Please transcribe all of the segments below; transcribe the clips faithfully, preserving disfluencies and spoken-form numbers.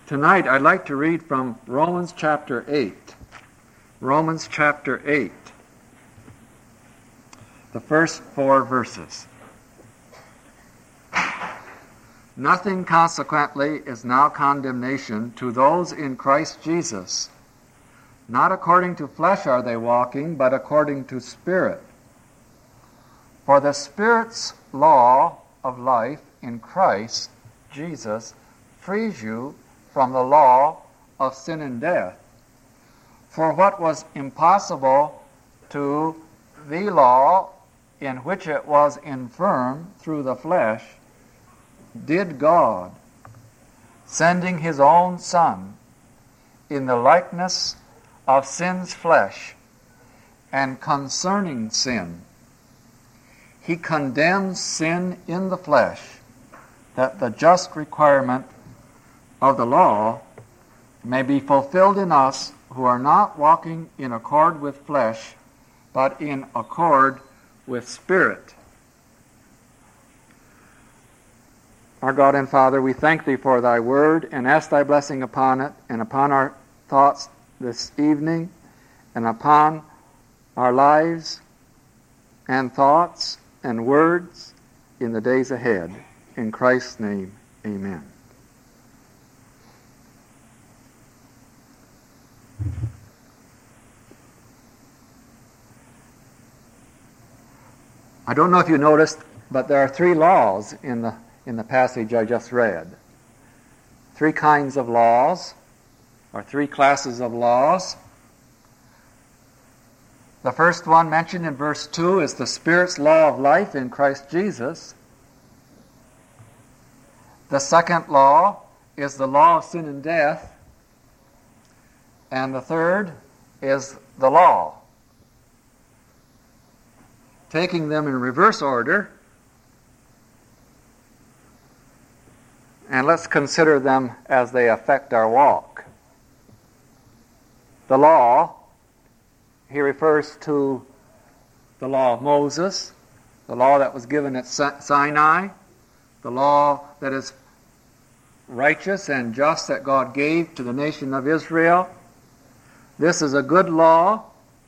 Tonight I'd like to read from Romans chapter eight. Romans chapter eight. The first four verses. Nothing, consequently, is now condemnation to those in Christ Jesus. Not according to flesh are they walking, but according to Spirit. For the Spirit's law of life in Christ Jesus frees you from the law of sin and death. For what was impossible to the law, in which it was infirm through the flesh, did God, sending his own Son in the likeness of sin's flesh, and concerning sin, he condemns sin in the flesh, that the just requirement of the law may be fulfilled in us who are not walking in accord with flesh, but in accord with Spirit. Our God and Father, we thank Thee for Thy word and ask Thy blessing upon it and upon our thoughts this evening and upon our lives and thoughts and words in the days ahead. In Christ's name, amen. I don't know if you noticed, but there are three laws in the in the passage I just read. Three kinds of laws, or three classes of laws. The first one mentioned in verse two is the Spirit's law of life in Christ Jesus. The second law is the law of sin and death. And the third is the law. Taking them in reverse order, and let's consider them as they affect our walk. The law, he refers to the law of Moses, the law that was given at Sinai, the law that is righteous and just that God gave to the nation of Israel. This is a good law.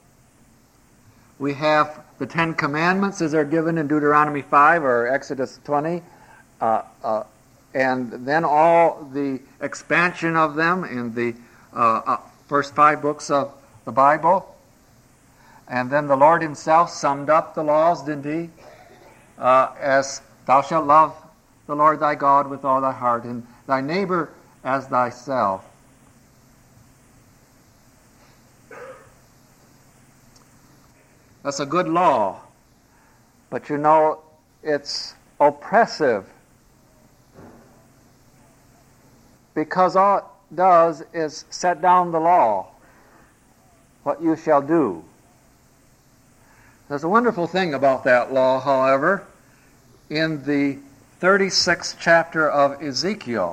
We have the Ten Commandments as they're given in Deuteronomy five or Exodus twenty, uh, uh, and then all the expansion of them in the uh, uh, first five books of the Bible. And then the Lord himself summed up the laws, didn't he? Uh, as thou shalt love the Lord thy God with all thy heart, and thy neighbor as thyself. That's a good law. But you know, it's oppressive. Because all it does is set down the law, what you shall do. There's a wonderful thing about that law, however, in the thirty-sixth chapter of Ezekiel.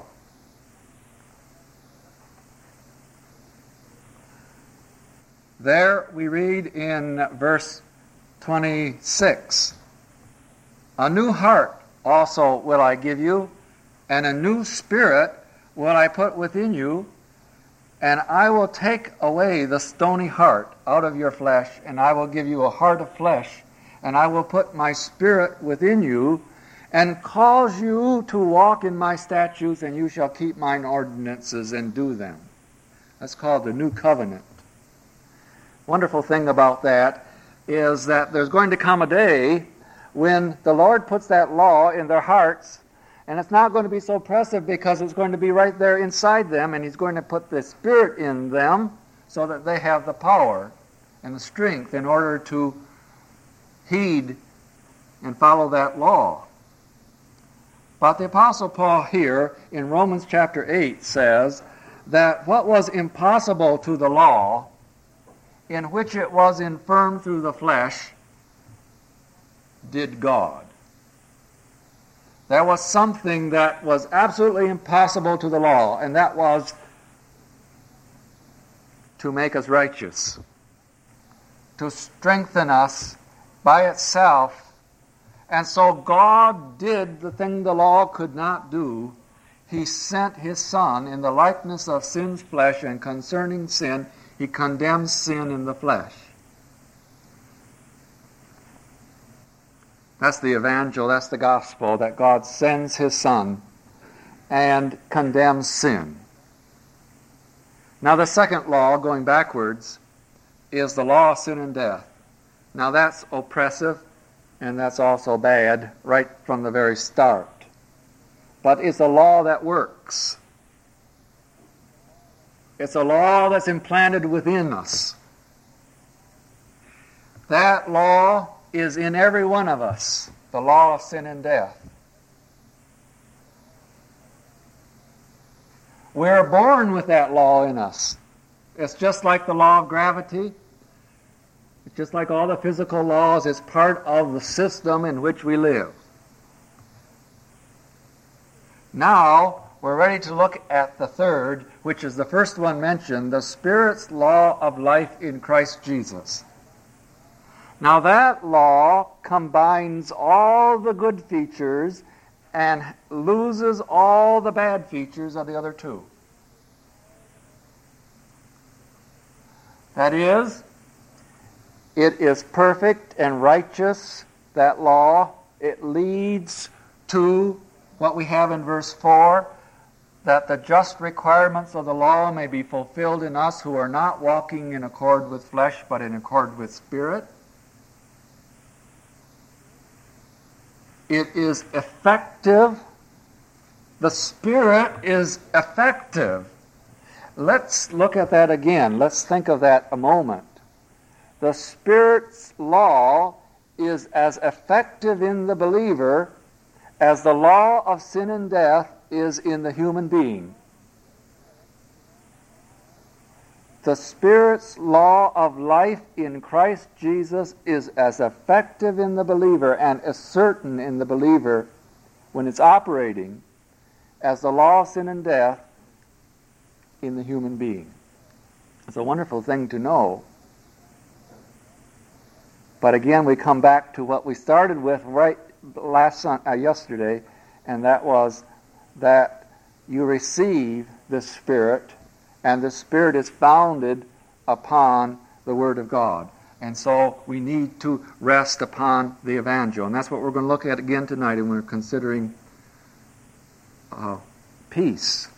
There we read in verse twenty-six, a new heart also will I give you, and a new spirit will I put within you, and I will take away the stony heart out of your flesh, and I will give you a heart of flesh, and I will put my spirit within you, and cause you to walk in my statutes, and you shall keep mine ordinances and do them. That's called the New Covenant. Wonderful thing about that is that there's going to come a day when the Lord puts that law in their hearts, and it's not going to be so oppressive because it's going to be right there inside them, and he's going to put the Spirit in them so that they have the power and the strength in order to heed and follow that law. But the Apostle Paul here in Romans chapter eight says that what was impossible to the law, in which it was infirm through the flesh, did God. There was something that was absolutely impossible to the law, and that was to make us righteous, to strengthen us by itself. And so God did the thing the law could not do. he sent his Son in the likeness of sin's flesh, and concerning sin, he condemns sin in the flesh. That's the evangel, that's the gospel, that God sends his Son and condemns sin. Now the second law, going backwards, is the law of sin and death. Now that's oppressive, and that's also bad right from the very start. But it's a law that works. It's a law that's implanted within us. That law is in every one of us, the law of sin and death. We're born with that law in us. It's just like the law of gravity. It's just like all the physical laws. It's part of the system in which we live. Now, we're ready to look at the third, which is the first one mentioned, the Spirit's law of life in Christ Jesus. Now that law combines all the good features and loses all the bad features of the other two. That is, it is perfect and righteous, that law. It leads to what we have in verse four, that the just requirements of the law may be fulfilled in us who are not walking in accord with flesh, but in accord with Spirit. It is effective. The Spirit is effective. Let's look at that again. Let's think of that a moment. The Spirit's law is as effective in the believer as the law of sin and death is in the human being. The Spirit's law of life in Christ Jesus is as effective in the believer and as certain in the believer when it's operating as the law of sin and death in the human being. It's a wonderful thing to know. But again, we come back to what we started with right last uh, yesterday, and that was that you receive the Spirit, and the Spirit is founded upon the Word of God. And so we need to rest upon the Evangel. And that's what we're going to look at again tonight when we're considering uh, peace.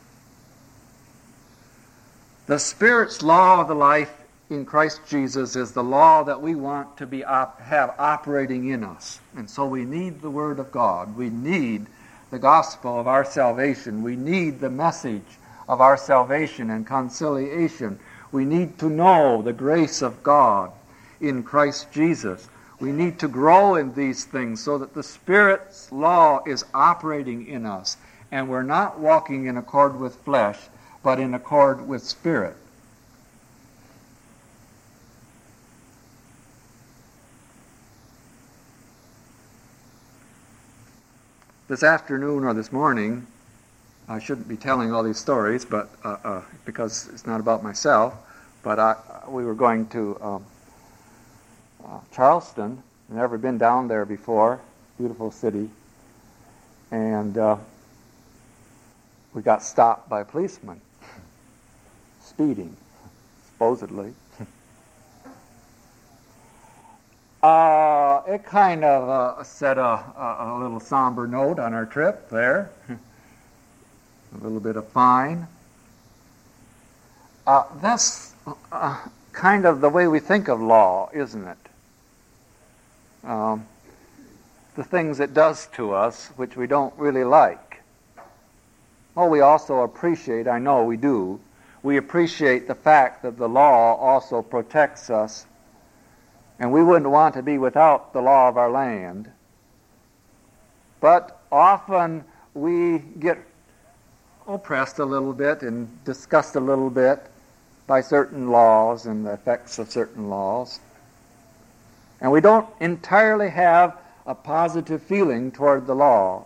The Spirit's law of the life in Christ Jesus is the law that we want to be op- have operating in us. And so we need the Word of God. We need the gospel of our salvation. We need the message of our salvation and conciliation. We need to know the grace of God in Christ Jesus. We need to grow in these things so that the Spirit's law is operating in us, and we're not walking in accord with flesh, but in accord with Spirit. This afternoon or this morning, I shouldn't be telling all these stories, but uh, uh, because it's not about myself, but I, we were going to um, uh, Charleston. I've never been down there before. Beautiful city. And uh, we got stopped by a policeman, speeding, supposedly. Uh, it kind of uh, set a, a, a little somber note on our trip there. A little bit of fine. Uh, that's uh, kind of the way we think of law, isn't it? Um, the things it does to us, which we don't really like. Oh, we also appreciate, I know we do, we appreciate the fact that the law also protects us. And we wouldn't want to be without the law of our land. But often we get oppressed a little bit and discussed a little bit by certain laws and the effects of certain laws. And we don't entirely have a positive feeling toward the law.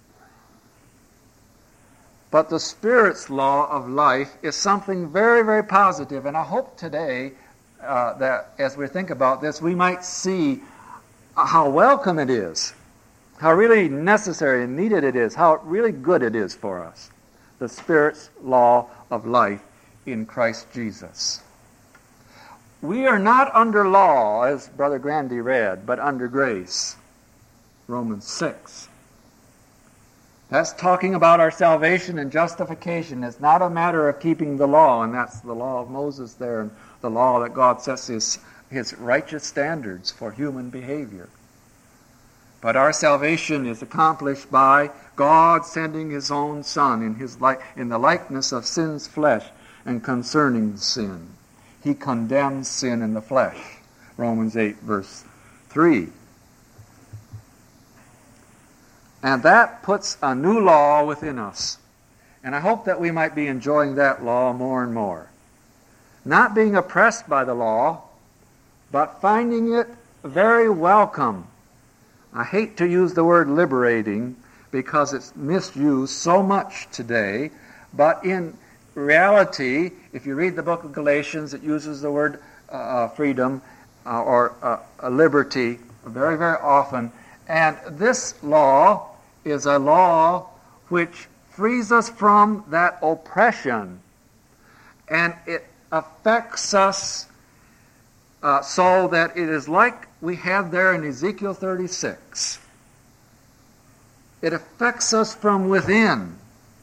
But the Spirit's law of life is something very, very positive. And I hope today Uh, that as we think about this, we might see how welcome it is, how really necessary and needed it is, how really good it is for us. the Spirit's law of life in Christ Jesus. We are not under law, as Brother Grandy read, but under grace. Romans six. That's talking about our salvation and justification. It's not a matter of keeping the law, and that's the law of Moses there, and the law that God sets his, his righteous standards for human behavior. But our salvation is accomplished by God sending his own Son in, his li- in the likeness of sin's flesh and concerning sin. He condemns sin in the flesh. Romans eight, verse three. And that puts a new law within us. And I hope that we might be enjoying that law more and more. Not being oppressed by the law, but finding it very welcome. I hate to use the word liberating because it's misused so much today, but in reality, if you read the book of Galatians, it uses the word uh, freedom uh, or uh, liberty very, very often. And this law is a law which frees us from that oppression, and it affects us uh, so that it is like we have there in Ezekiel thirty-six. It affects us from within,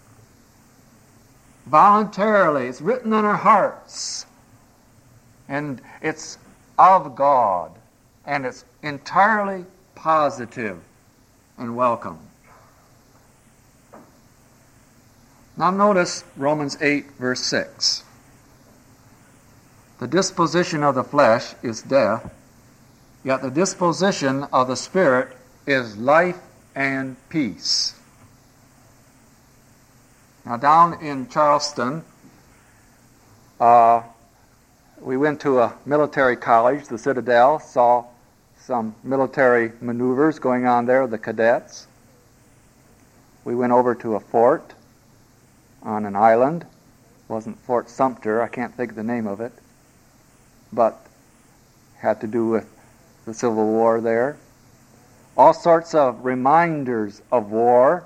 voluntarily. It's written on our hearts, and it's of God, and it's entirely positive and welcome. Now notice Romans eight, verse six. The disposition of the flesh is death, yet the disposition of the Spirit is life and peace. Now down in Charleston, uh, we went to a military college, the Citadel, saw some military maneuvers going on there, the cadets. We went over to a fort on an island. It wasn't Fort Sumter, I can't think of the name of it, but had to do with the Civil War there. All sorts of reminders of war.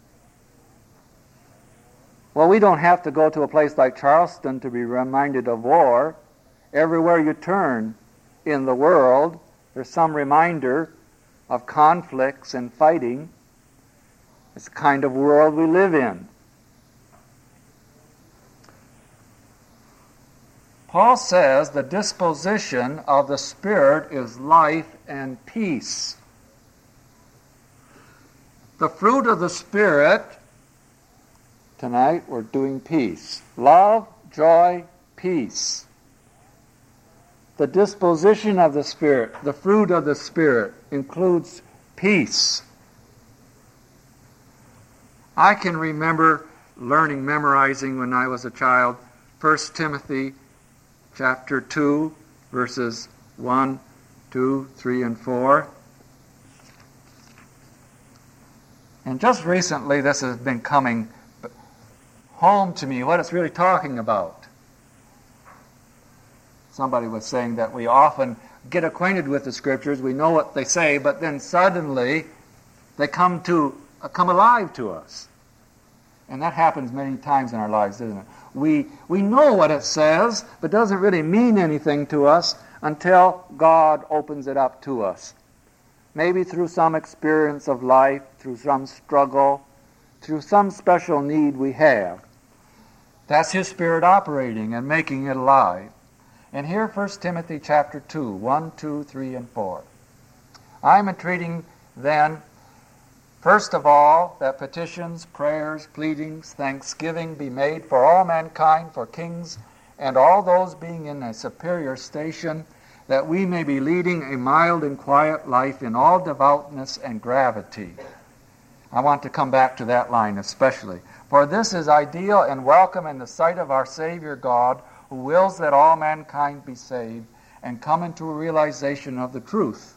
Well, we don't have to go to a place like Charleston to be reminded of war. Everywhere you turn in the world, there's some reminder of conflicts and fighting. It's the kind of world we live in. Paul says the disposition of the Spirit is life and peace. The fruit of the Spirit, tonight we're doing peace. Love, joy, peace. The disposition of the Spirit, the fruit of the Spirit, includes peace. I can remember learning, memorizing when I was a child, First Timothy chapter two, verses one, two, three, and four. And just recently this has been coming home to me, what it's really talking about. Somebody was saying that we often get acquainted with the Scriptures, we know what they say, but then suddenly they come to uh, come alive to us. And that happens many times in our lives, doesn't it? We, we know what it says, but it doesn't really mean anything to us until God opens it up to us. Maybe through some experience of life, through some struggle, through some special need we have. That's His Spirit operating and making it alive. And here, First Timothy chapter two, one, two, three, and four. I'm entreating then, first of all, that petitions, prayers, pleadings, thanksgiving be made for all mankind, for kings, and all those being in a superior station, that we may be leading a mild and quiet life in all devoutness and gravity. I want to come back to that line especially. For this is ideal and welcome in the sight of our Savior God, who wills that all mankind be saved and come into a realization of the truth.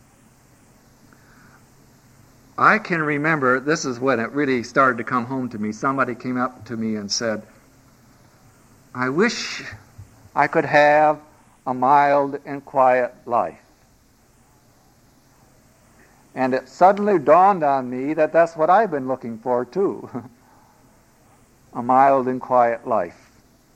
I can remember, this is when it really started to come home to me. Somebody came up to me and said, I wish I could have a mild and quiet life. And it suddenly dawned on me that that's what I've been looking for too. a mild and quiet life.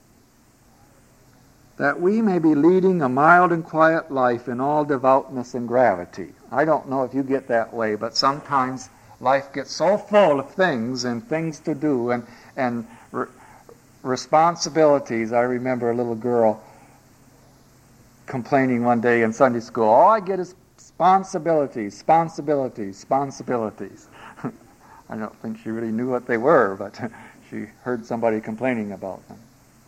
That we may be leading a mild and quiet life in all devoutness and gravity. I don't know if you get that way, but sometimes life gets so full of things and things to do and, and re- responsibilities. I remember a little girl complaining one day in Sunday school, all I get is responsibilities, responsibilities, responsibilities. I don't think she really knew what they were, but she heard somebody complaining about them.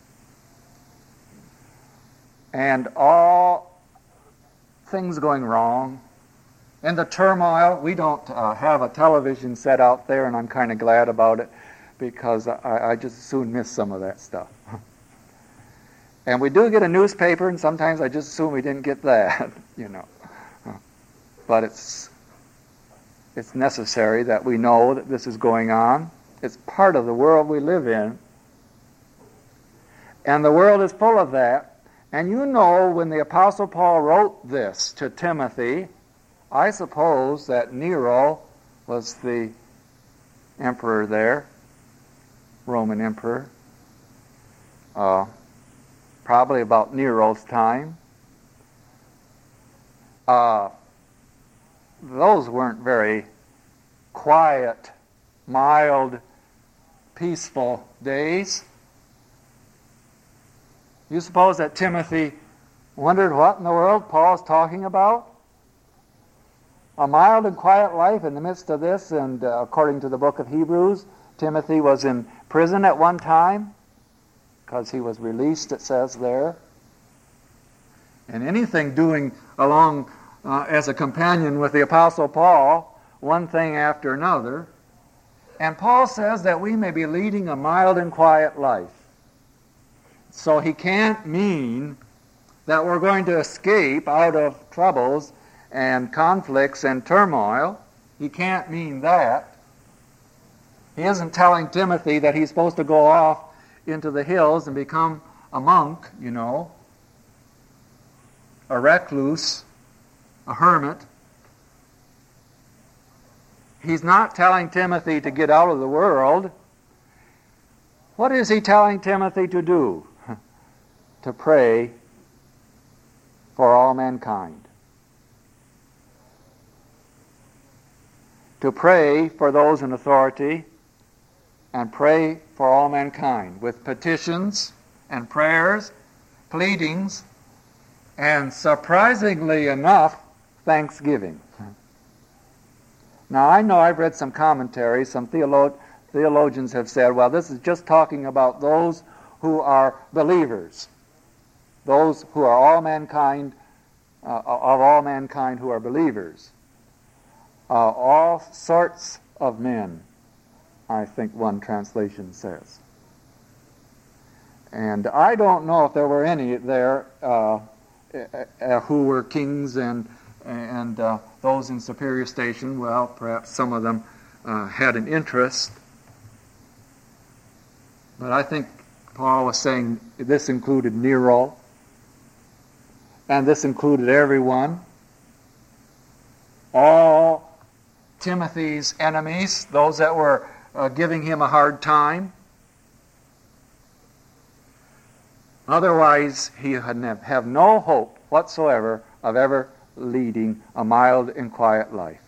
And all things going wrong, and the turmoil. We don't uh, have a television set out there, and I'm kind of glad about it, because I, I just as soon miss some of that stuff. And we do get a newspaper, and sometimes I just assume we didn't get that, you know. But it's it's necessary that we know that this is going on. It's part of the world we live in. And the world is full of that. And you know, when the Apostle Paul wrote this to Timothy, I suppose that Nero was the emperor there, Roman emperor, uh, probably about Nero's time. Uh, those weren't very quiet, mild, peaceful days. You suppose that Timothy wondered what in the world Paul's talking about? A mild and quiet life in the midst of this, and uh, according to the book of Hebrews, Timothy was in prison at one time because he was released, it says there. And anything doing along uh, as a companion with the Apostle Paul, one thing after another. And Paul says that we may be leading a mild and quiet life. So he can't mean that we're going to escape out of troubles and conflicts and turmoil. He can't mean that. He isn't telling Timothy that he's supposed to go off into the hills and become a monk, you know, a recluse, a hermit. He's not telling Timothy to get out of the world. What is he telling Timothy to do? To pray for all mankind. To pray for those in authority and pray for all mankind with petitions and prayers, pleadings, and surprisingly enough, thanksgiving. Now, I know I've read some commentaries, some theolo- theologians have said, well, this is just talking about those who are believers. Those who are all mankind, uh, of all mankind who are believers. Uh, all sorts of men, I think one translation says. And I don't know if there were any there uh, uh, who were kings and, and uh, those in superior station. Well, perhaps some of them uh, had an interest. But I think Paul was saying this included Nero. And this included everyone, all Timothy's enemies, those that were uh, giving him a hard time. Otherwise, he would have no hope whatsoever of ever leading a mild and quiet life.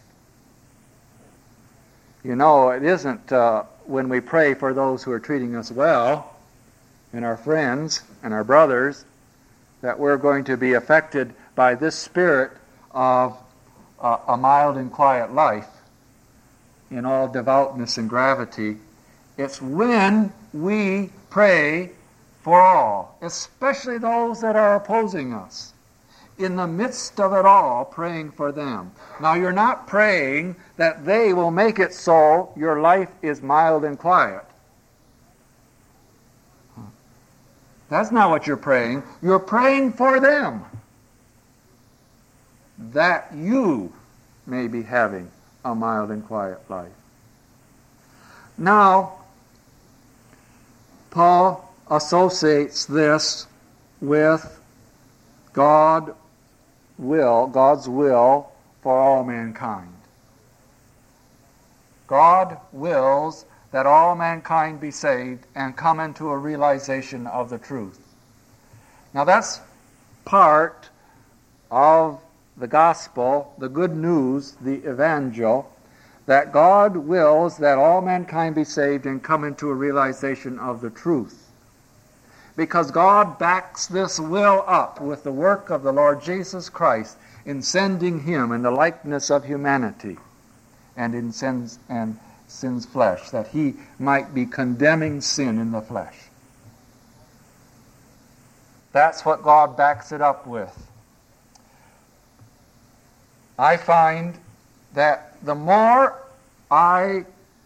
You know, it isn't uh, when we pray for those who are treating us well, and our friends and our brothers, that we're going to be affected by this spirit of uh, a mild and quiet life in all devoutness and gravity. It's when we pray for all, especially those that are opposing us. In the midst of it all, praying for them. Now, you're not praying that they will make it so your life is mild and quiet. That's not what you're praying. You're praying for them, that you may be having a mild and quiet life. Now, Paul associates this with God will, God's will for all mankind. God wills that all mankind be saved and come into a realization of the truth. Now that's part of the gospel, the good news, the evangel, that God wills that all mankind be saved and come into a realization of the truth. Because God backs this will up with the work of the Lord Jesus Christ in sending him in the likeness of humanity and in sins and sin's flesh, that he might be condemning sin in the flesh. That's what God backs it up with. I find that the more I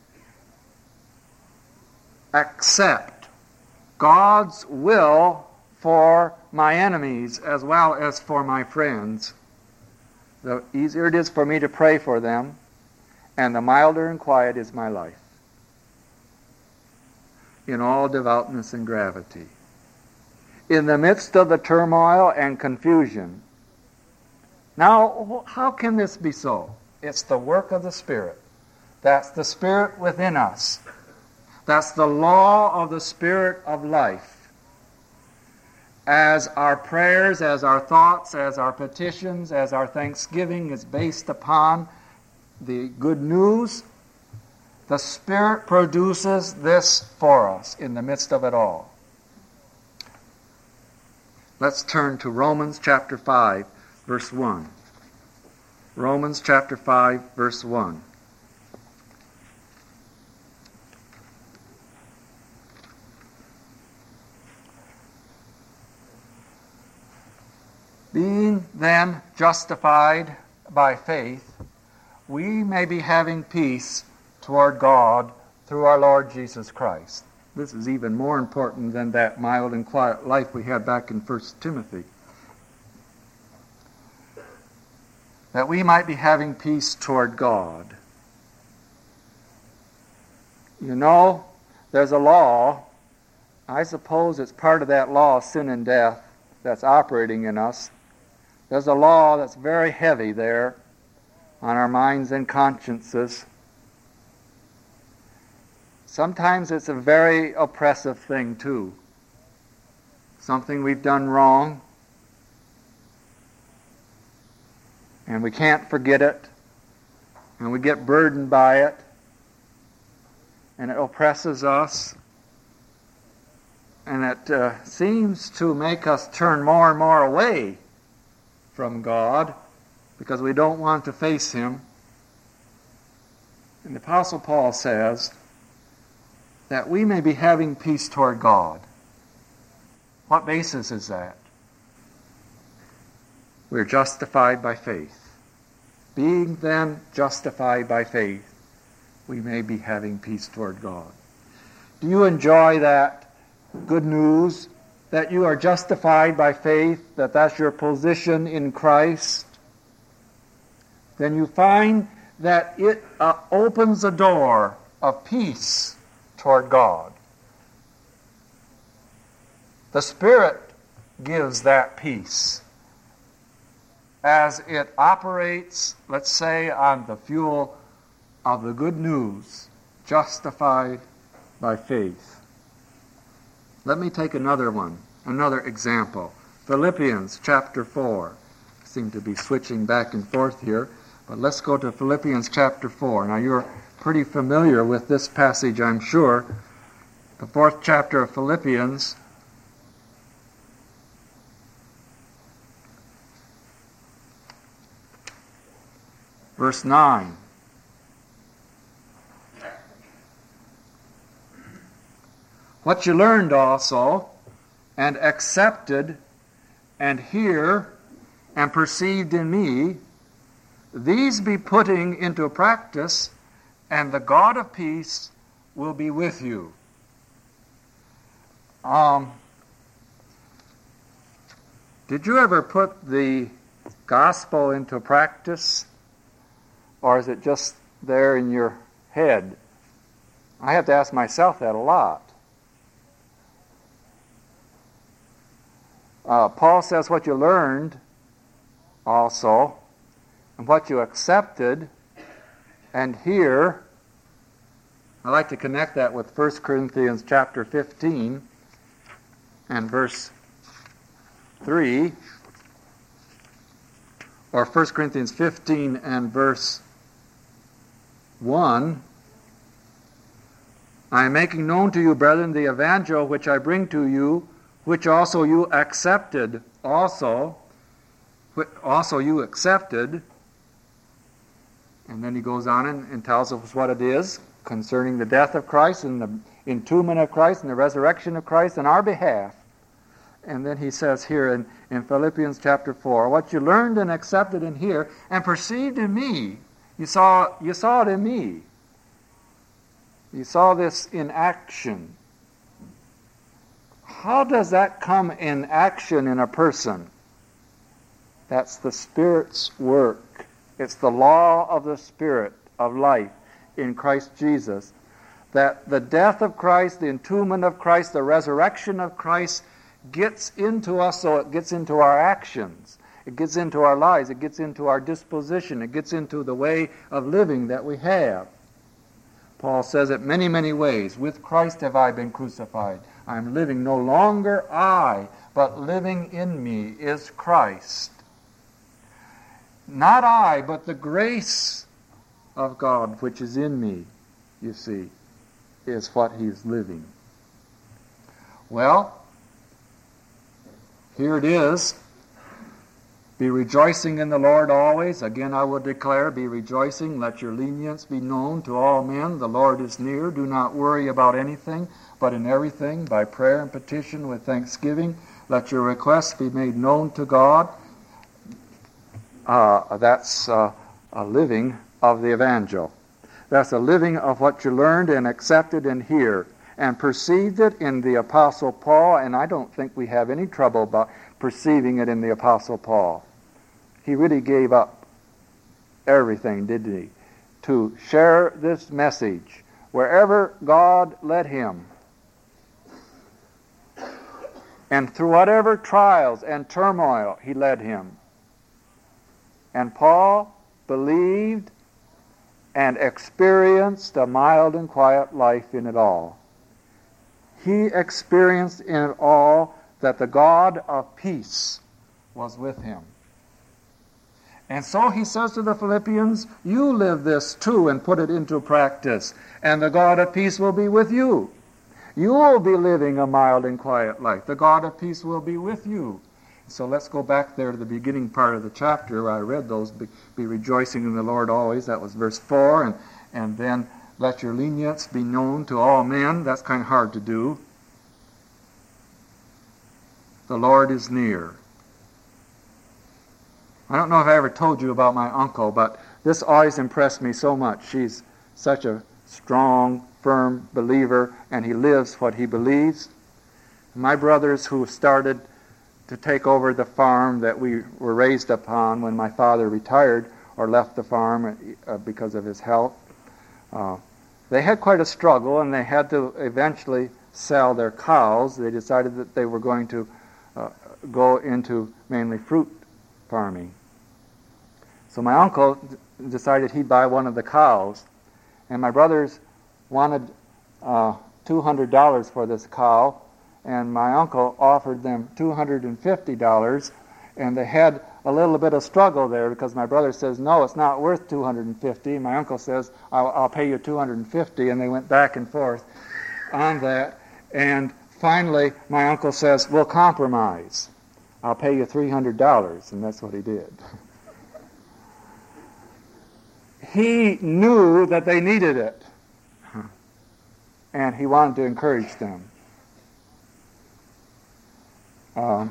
accept God's will for my enemies as well as for my friends, the easier it is for me to pray for them, and the milder and quiet is my life, in all devoutness and gravity. In the midst of the turmoil and confusion. Now, how can this be so? It's the work of the Spirit. That's the Spirit within us. That's the law of the Spirit of life. As our prayers, as our thoughts, as our petitions, as our thanksgiving is based upon the good news, the Spirit produces this for us in the midst of it all. Let's turn to Romans chapter five, verse one. Romans chapter five, verse one. Being then justified by faith, we may be having peace toward God through our Lord Jesus Christ. This is even more important than that mild and quiet life we had back in First Timothy. That we might be having peace toward God. You know, there's a law. I suppose it's part of that law of sin and death that's operating in us. There's a law that's very heavy there on our minds and consciences. Sometimes it's a very oppressive thing too. Something we've done wrong, and we can't forget it, and we get burdened by it, and it oppresses us, and it uh, seems to make us turn more and more away from God because we don't want to face Him. And the Apostle Paul says that we may be having peace toward God. What basis is that? We're justified by faith. Being then justified by faith, we may be having peace toward God. Do you enjoy that good news that you are justified by faith, that that's your position in Christ? Then you find that it uh, opens a door of peace toward God. The Spirit gives that peace as it operates, let's say, on the fuel of the good news, justified by faith. Let me take another one, another example. Philippians chapter four. I seem to be switching back and forth here, but let's go to Philippians chapter four. Now you're pretty familiar with this passage, I'm sure. The fourth chapter of Philippians. Verse nine. What you learned also, and accepted, and hear, and perceived in me, these be putting into practice, and the God of peace will be with you. Um, did you ever put the gospel into practice? Or is it just there in your head? I have to ask myself that a lot. Uh, Paul says what you learned also, and what you accepted and hear, I like to connect that with First Corinthians chapter fifteen and verse three, or First Corinthians fifteen and verse one. I am making known to you, brethren, the evangel which I bring to you, which also you accepted, also, which also you accepted. And then he goes on and, and tells us what it is concerning the death of Christ and the entombment of Christ and the resurrection of Christ on our behalf. And then he says here in, in Philippians chapter four, what you learned and accepted in here and perceived in me, you saw, you saw it in me. You saw this in action. How does that come in action in a person? That's the Spirit's work. It's the law of the Spirit of life in Christ Jesus. That the death of Christ, the entombment of Christ, the resurrection of Christ gets into us, so it gets into our actions. It gets into our lives. It gets into our disposition. It gets into the way of living that we have. Paul says it many, many ways. With Christ have I been crucified. I am living no longer I, but living in me is Christ. Not I, but the grace of God which is in me, you see, is what he's living. Well, here it is. Be rejoicing in the Lord always. Again, I will declare, be rejoicing. Let your lenience be known to all men. The Lord is near. Do not worry about anything, but in everything, by prayer and petition with thanksgiving, let your requests be made known to God. Uh, that's uh, a living of the evangel. That's a living of what you learned and accepted and hear and perceived it in the Apostle Paul, and I don't think we have any trouble about perceiving it in the Apostle Paul. He really gave up everything, didn't he, to share this message wherever God led him. And through whatever trials and turmoil he led him. And Paul believed and experienced a mild and quiet life in it all. He experienced in it all that the God of peace was with him. And so he says to the Philippians, you live this too and put it into practice, and the God of peace will be with you. You will be living a mild and quiet life. The God of peace will be with you. So let's go back there to the beginning part of the chapter where I read those, be, be rejoicing in the Lord always. That was verse four. And, and then let your lenience be known to all men. That's kind of hard to do. The Lord is near. I don't know if I ever told you about my uncle, but this always impressed me so much. She's such a strong, firm believer, and he lives what he believes. My brothers who started to take over the farm that we were raised upon when my father retired or left the farm uh, because of his health, uh, they had quite a struggle, and they had to eventually sell their cows. They decided that they were going to uh, go into mainly fruit farming. So my uncle d- decided he'd buy one of the cows, and my brothers wanted uh, two hundred dollars for this cow, and my uncle offered them two hundred fifty dollars, and they had a little bit of struggle there because my brother says, no, it's not worth two hundred fifty dollars. My uncle says, I'll, I'll pay you two hundred fifty dollars, and they went back and forth on that. And finally, my uncle says, we'll compromise. I'll pay you three hundred dollars, and that's what he did. He knew that they needed it, and he wanted to encourage them. Um,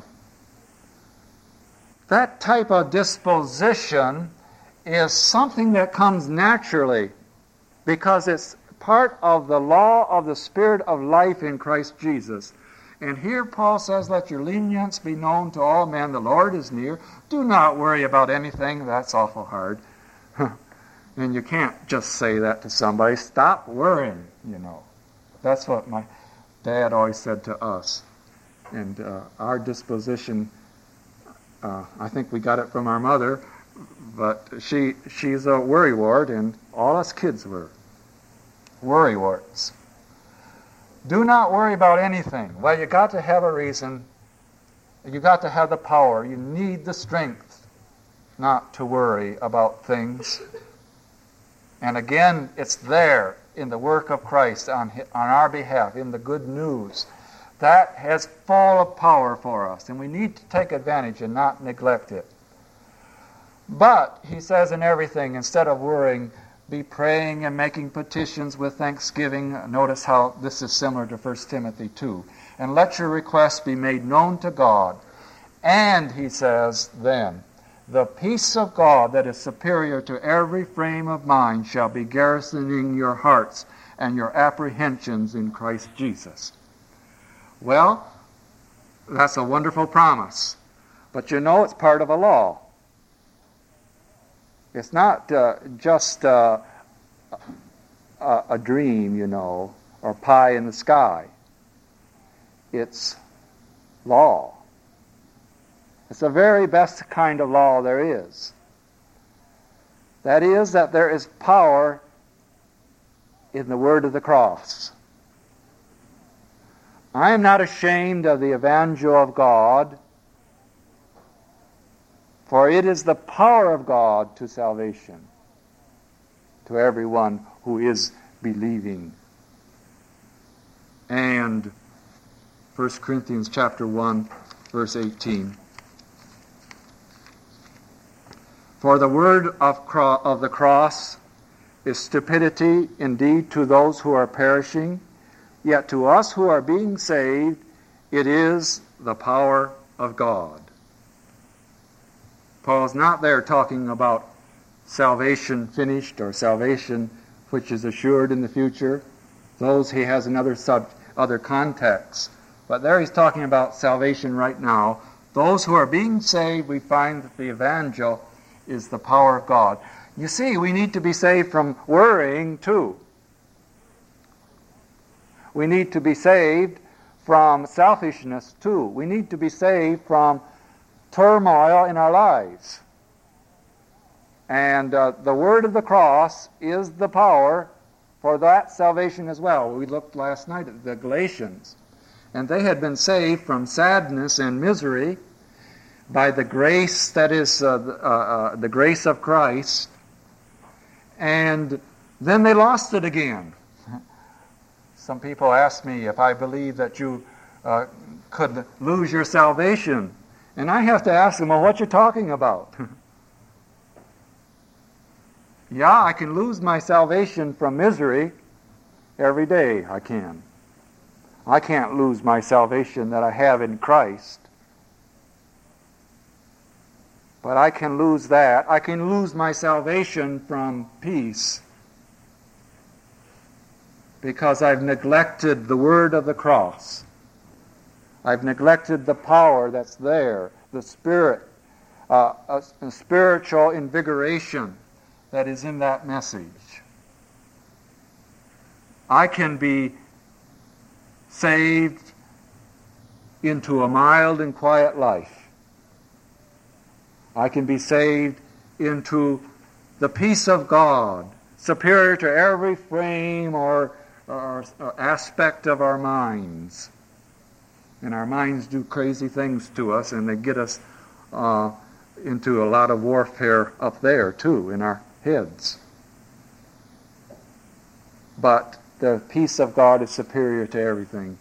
that type of disposition is something that comes naturally because it's part of the law of the Spirit of life in Christ Jesus. And here Paul says, let your lenience be known to all men. The Lord is near. Do not worry about anything. That's awful hard. And you can't just say that to somebody. Stop worrying, you know. That's what my dad always said to us. And uh, our disposition, uh, I think we got it from our mother, but she she's a worrywart, and all us kids were. worrywarts. Do not worry about anything. Well, you got to have a reason. You got to have the power. You need the strength not to worry about things. And again, it's there in the work of Christ on, on our behalf, in the good news. That has full of power for us, and we need to take advantage and not neglect it. But, he says in everything, instead of worrying, be praying and making petitions with thanksgiving. Notice how this is similar to First Timothy two. And let your requests be made known to God. And, he says then, the peace of God that is superior to every frame of mind shall be garrisoning your hearts and your apprehensions in Christ Jesus. Well, that's a wonderful promise. But you know, it's part of a law. It's not uh, just uh, a, a dream, you know, or pie in the sky. It's law. It's the very best kind of law there is. That is, that there is power in the word of the cross. I am not ashamed of the evangel of God, for it is the power of God to salvation, to everyone who is believing. And First Corinthians chapter one, verse eighteen. For the word of, cro- of the cross is stupidity indeed to those who are perishing, yet to us who are being saved, it is the power of God. Paul's not there talking about salvation finished or salvation which is assured in the future. Those he has in other, sub, other contexts. But there he's talking about salvation right now. Those who are being saved, we find that the evangel is the power of God. You see, we need to be saved from worrying too. We need to be saved from selfishness too. We need to be saved from turmoil in our lives. And uh, the word of the cross is the power for that salvation as well. We looked last night at the Galatians, and they had been saved from sadness and misery by the grace that is uh, uh, uh, the grace of Christ, and then they lost it again. Some people ask me if I believe that you uh, could lose your salvation, and I have to ask them, well, what you talking about? Yeah, I can lose my salvation from misery every day. I can. I can't lose my salvation that I have in Christ. But I can lose that. I can lose my salvation from peace because I've neglected the word of the cross. I've neglected the power that's there, the spirit, uh, a, a spiritual invigoration that is in that message. I can be saved into a mild and quiet life. I can be saved into the peace of God, superior to every frame or, or, or aspect of our minds. And our minds do crazy things to us, and they get us uh, into a lot of warfare up there, too, in our heads. But the peace of God is superior to everything.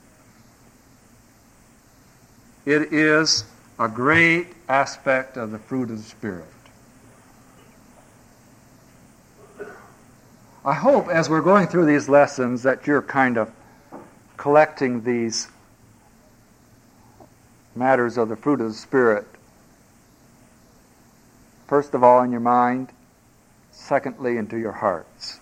It is a great aspect of the fruit of the Spirit. I hope as we're going through these lessons that you're kind of collecting these matters of the fruit of the Spirit. First of all in your mind, secondly into your hearts.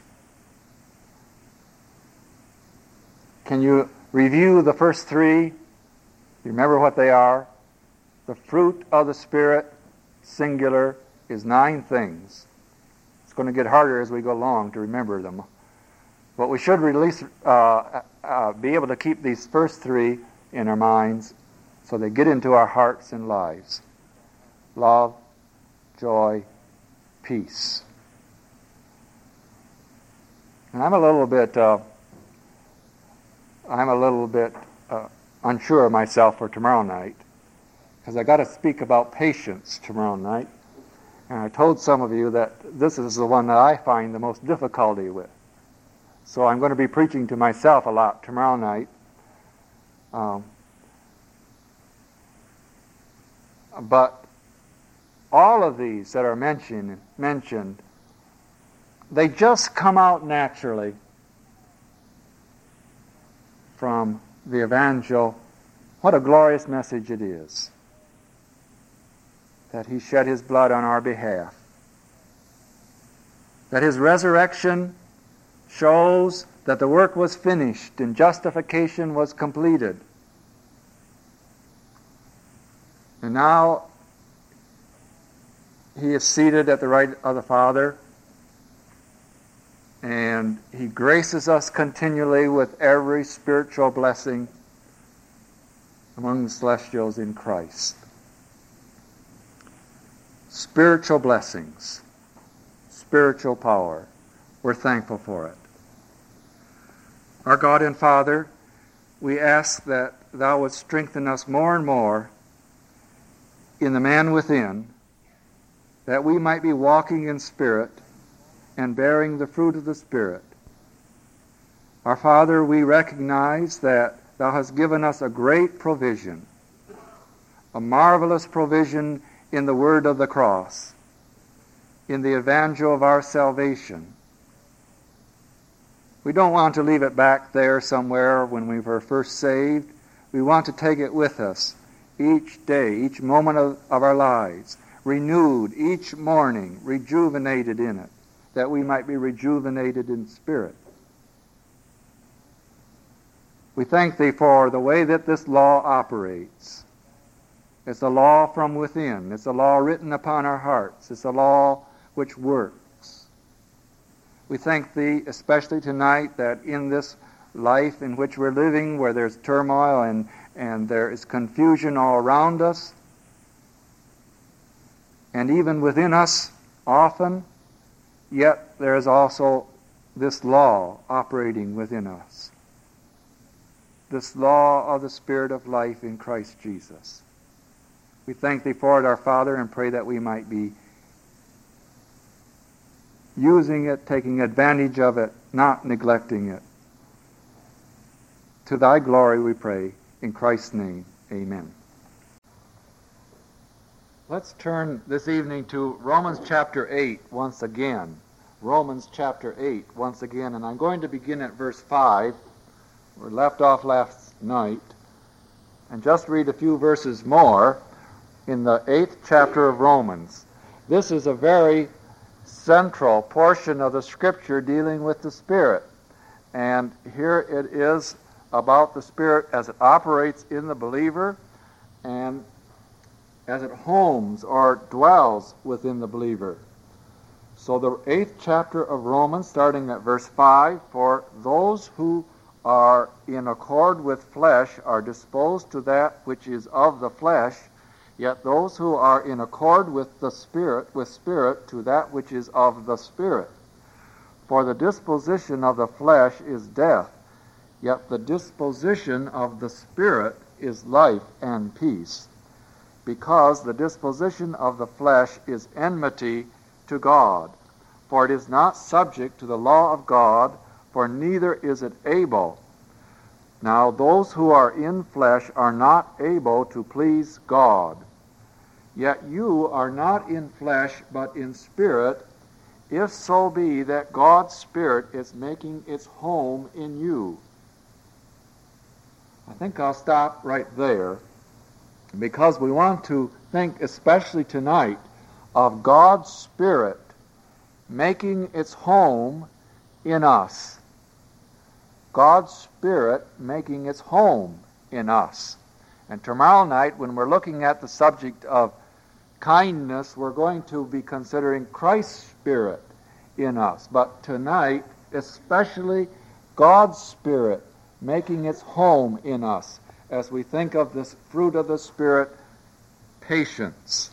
Can you review the first three? You remember what they are? The fruit of the Spirit, singular, is nine things. It's going to get harder as we go along to remember them. But we should release, uh, uh, be able to keep these first three in our minds so they get into our hearts and lives. Love, joy, peace. And I'm a little bit uh, I'm a little bit uh, unsure of myself for tomorrow night, because I got to speak about patience tomorrow night. And I told some of you that this is the one that I find the most difficulty with. So I'm going to be preaching to myself a lot tomorrow night. Um, but all of these that are mentioned, mentioned, they just come out naturally from the evangel. What a glorious message it is, that he shed his blood on our behalf, that his resurrection shows that the work was finished and justification was completed. And now he is seated at the right of the Father, and he graces us continually with every spiritual blessing among the celestials in Christ. Spiritual blessings, spiritual power. We're thankful for it. Our God and Father, we ask that thou wouldst strengthen us more and more in the man within, that we might be walking in Spirit and bearing the fruit of the Spirit. Our Father, we recognize that thou hast given us a great provision, a marvelous provision in the word of the cross, in the evangel of our salvation. We don't want to leave it back there somewhere when we were first saved. We want to take it with us each day, each moment of, of our lives, renewed each morning, rejuvenated in it, that we might be rejuvenated in spirit. We thank thee for the way that this law operates. It's a law from within. It's a law written upon our hearts. It's a law which works. We thank thee especially tonight that in this life in which we're living, where there's turmoil and, and there is confusion all around us, and even within us often, yet there is also this law operating within us. This law of the Spirit of life in Christ Jesus. We thank thee for it, our Father, and pray that we might be using it, taking advantage of it, not neglecting it. To thy glory we pray, in Christ's name, amen. Let's turn this evening to Romans chapter eight once again. Romans chapter eight once again, and I'm going to begin at verse five. We left off last night, and just read a few verses more in the eighth chapter of Romans. This is a very central portion of the Scripture dealing with the Spirit. And here it is about the Spirit as it operates in the believer and as it homes or dwells within the believer. So the eighth chapter of Romans, starting at verse five, for those who are in accord with flesh are disposed to that which is of the flesh, yet those who are in accord with the Spirit, with Spirit, to that which is of the Spirit. For the disposition of the flesh is death, yet the disposition of the Spirit is life and peace, because the disposition of the flesh is enmity to God. For it is not subject to the law of God, for neither is it able. Now those who are in flesh are not able to please God. Yet you are not in flesh, but in spirit, if so be that God's Spirit is making its home in you. I think I'll stop right there, because we want to think especially tonight of God's Spirit making its home in us. God's Spirit making its home in us. And tomorrow night, when we're looking at the subject of kindness, we're going to be considering Christ's Spirit in us. But tonight, especially God's Spirit making its home in us as we think of this fruit of the Spirit, patience.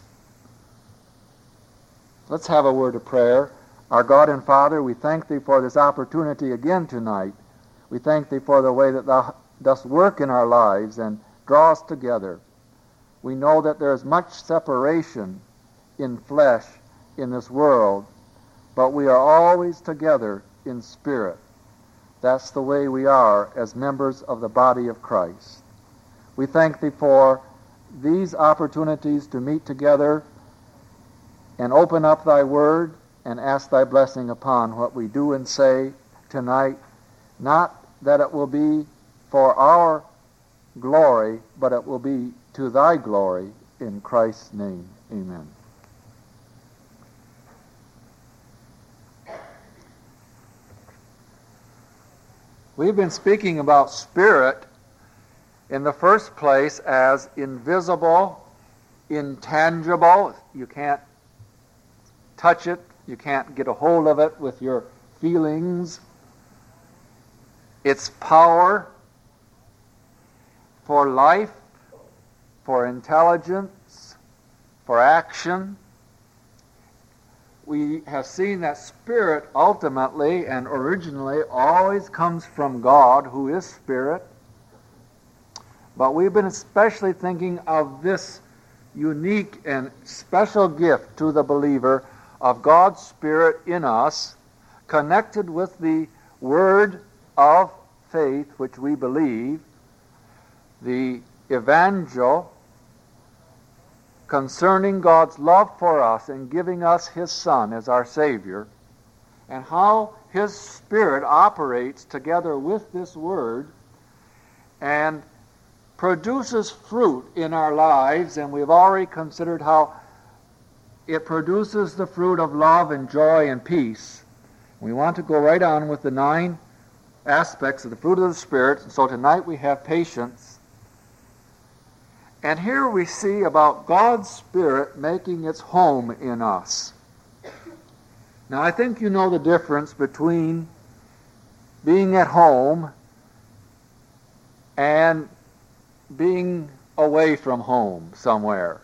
Let's have a word of prayer. Our God and Father, we thank thee for this opportunity again tonight. We thank thee for the way that thou does work in our lives and draw us together. We know that there is much separation in flesh in this world, but we are always together in spirit. That's the way we are as members of the body of Christ. We thank Thee for these opportunities to meet together and open up Thy Word and ask Thy blessing upon what we do and say tonight, not that it will be for our glory, but it will be to Thy glory, in Christ's name. Amen. We've been speaking about spirit in the first place as invisible, intangible. You can't touch it. You can't get a hold of it with your feelings. Its power for life, for intelligence, for action. We have seen that spirit ultimately and originally always comes from God, who is spirit. But we've been especially thinking of this unique and special gift to the believer of God's Spirit in us, connected with the word of faith which we believe, the evangel, concerning God's love for us and giving us His Son as our Savior, and how His Spirit operates together with this Word and produces fruit in our lives. And we've already considered how it produces the fruit of love and joy and peace. We want to go right on with the nine aspects of the fruit of the Spirit. And so tonight we have patience. And here we see about God's Spirit making its home in us. Now, I think you know the difference between being at home and being away from home somewhere.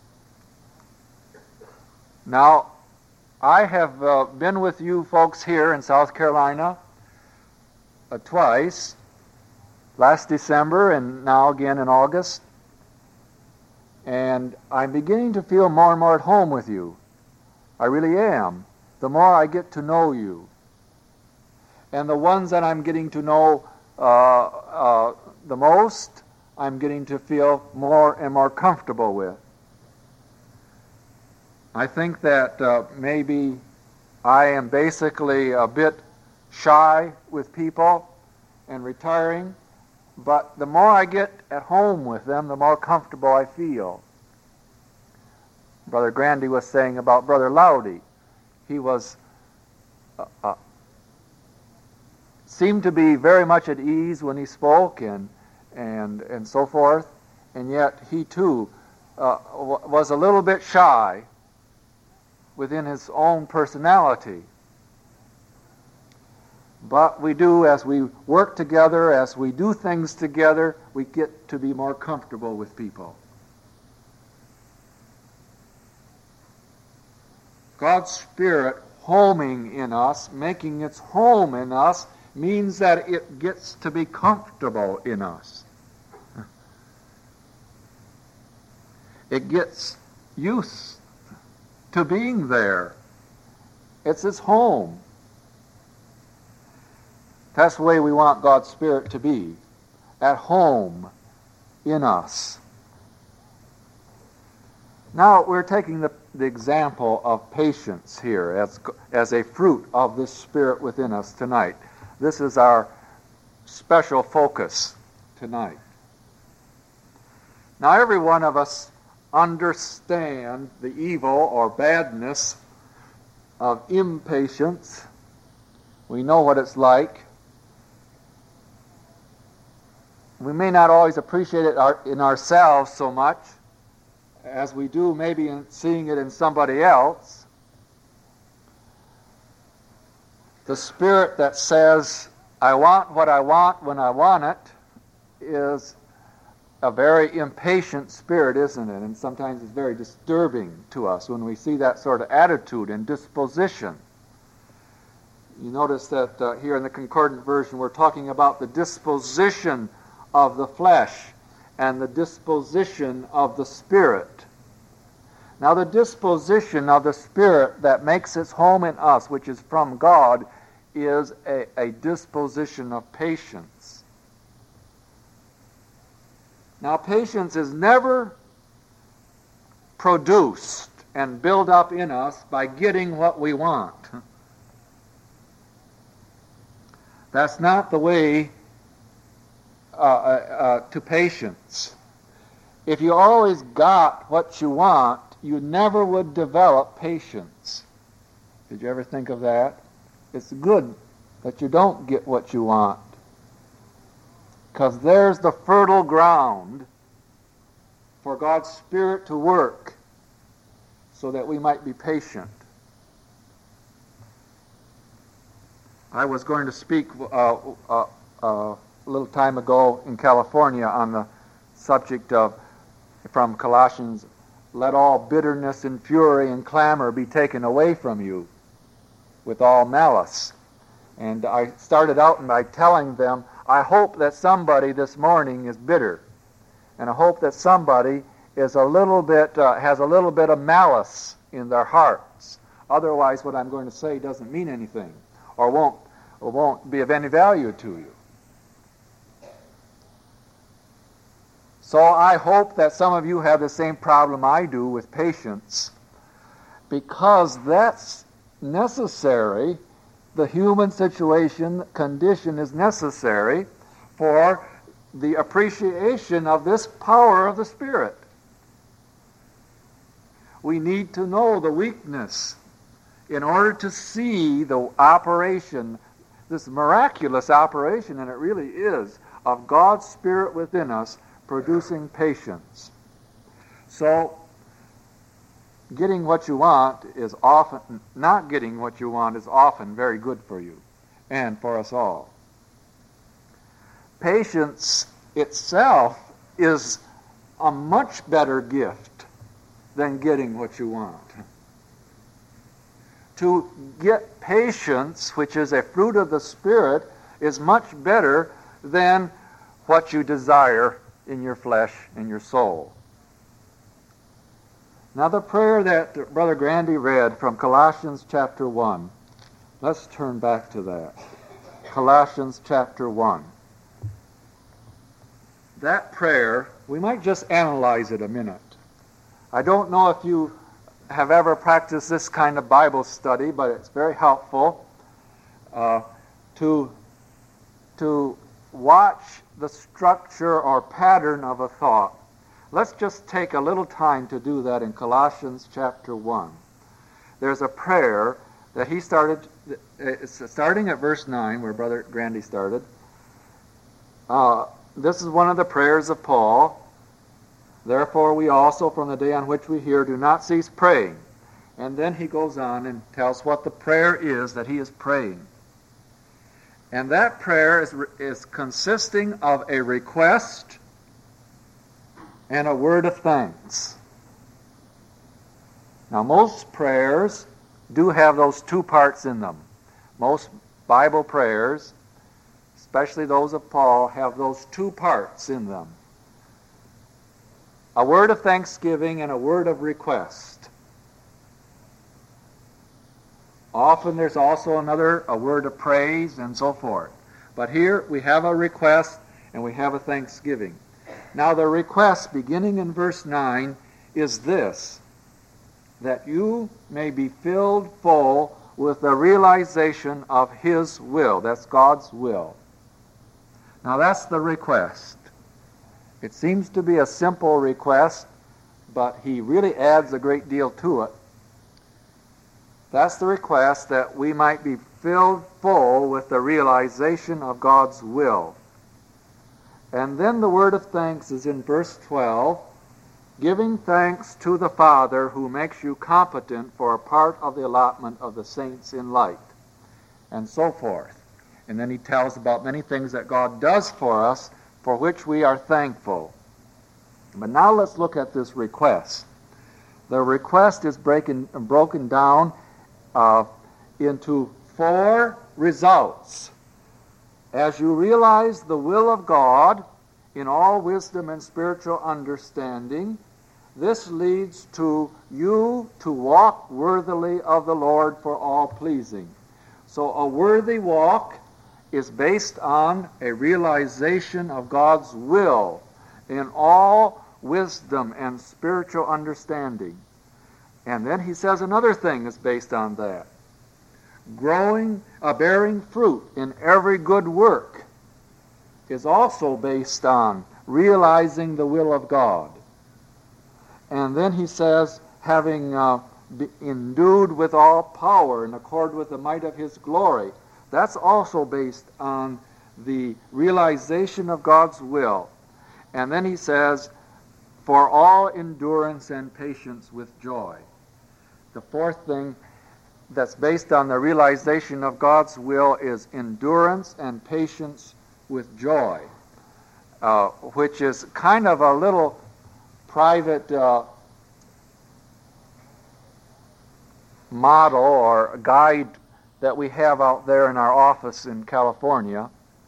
Now, I have uh, been with you folks here in South Carolina uh, twice, last December and now again in August. And I'm beginning to feel more and more at home with you. I really am. The more I get to know you. And the ones that I'm getting to know uh, uh, the most, I'm getting to feel more and more comfortable with. I think that uh, maybe I am basically a bit shy with people and retiring. But the more I get at home with them, the more comfortable I feel. Brother Grandy was saying about Brother Lowdy. He was uh, uh, seemed to be very much at ease when he spoke and and and so forth, and yet he too uh, w- was a little bit shy within his own personality. But we do, as we work together, as we do things together, we get to be more comfortable with people. God's Spirit homing in us, making its home in us, means that it gets to be comfortable in us. It gets used to being there. It's its home. That's the way we want God's Spirit to be, at home in us. Now we're taking the, the example of patience here as, as a fruit of this Spirit within us tonight. This is our special focus tonight. Now every one of us understand the evil or badness of impatience. We know what it's like. We may not always appreciate it in ourselves so much as we do maybe in seeing it in somebody else. The spirit that says, I want what I want when I want it, is a very impatient spirit, isn't it? And sometimes it's very disturbing to us when we see that sort of attitude and disposition. You notice that uh, here in the Concordant Version we're talking about the disposition of the flesh and the disposition of the Spirit. Now, the disposition of the Spirit that makes its home in us, which is from God, is a, a disposition of patience. Now, patience is never produced and built up in us by getting what we want. That's not the way uh, uh, uh, to patience. If you always got what you want, you never would develop patience. Did you ever think of that? It's good that you don't get what you want, because there's the fertile ground for God's Spirit to work so that we might be patient. I was going to speak uh, uh, uh, a little time ago in California on the subject of, from Colossians, let all bitterness and fury and clamor be taken away from you with all malice. And I started out by telling them, I hope that somebody this morning is bitter. And I hope that somebody is a little bit, uh, has a little bit of malice in their hearts. Otherwise, what I'm going to say doesn't mean anything, or won't, or won't be of any value to you. So I hope that some of you have the same problem I do with patience, because that's necessary. The human situation, condition is necessary for the appreciation of this power of the Spirit. We need to know the weakness in order to see the operation, this miraculous operation, and it really is, of God's Spirit within us producing patience. So, getting what you want is often, not getting what you want is often very good for you and for us all. Patience itself is a much better gift than getting what you want. To get patience, which is a fruit of the Spirit, is much better than what you desire in your flesh and your soul. Now, the prayer that Brother Grandy read from Colossians chapter one, let's turn back to that. Colossians chapter one. That prayer, we might just analyze it a minute. I don't know if you have ever practiced this kind of Bible study, but it's very helpful uh, to, to watch the structure or pattern of a thought. Let's just take a little time to do that in Colossians chapter one. There's a prayer that he started, it's starting at verse nine, where Brother Grandy started. Uh, this is one of the prayers of Paul. Therefore we also, from the day on which we hear, do not cease praying. And then he goes on and tells what the prayer is that he is praying. And that prayer is, is consisting of a request and a word of thanks. Now, most prayers do have those two parts in them. Most Bible prayers, especially those of Paul, have those two parts in them. A word of thanksgiving and a word of request. Often there's also another, a word of praise and so forth. But here we have a request and we have a thanksgiving. Now the request, beginning in verse nine, is this: that you may be filled full with the realization of His will. That's God's will. Now that's the request. It seems to be a simple request, but he really adds a great deal to it. That's the request, that we might be filled full with the realization of God's will. And then the word of thanks is in verse twelve, giving thanks to the Father who makes you competent for a part of the allotment of the saints in light, and so forth. And then he tells about many things that God does for us, for which we are thankful. But now let's look at this request. The request is breaking, broken down uh, into four results. As you realize the will of God in all wisdom and spiritual understanding. This leads to you to walk worthily of the Lord for all pleasing. So a worthy walk is based on a realization of God's will in all wisdom and spiritual understanding. And then he says another thing is based on that. Growing, uh, bearing fruit in every good work is also based on realizing the will of God. And then he says, having uh, be endued with all power in accord with the might of his glory, that's also based on the realization of God's will. And then he says, for all endurance and patience with joy. The fourth thing that's based on the realization of God's will is endurance and patience with joy, uh, which is kind of a little private uh, model or guide that we have out there in our office in California.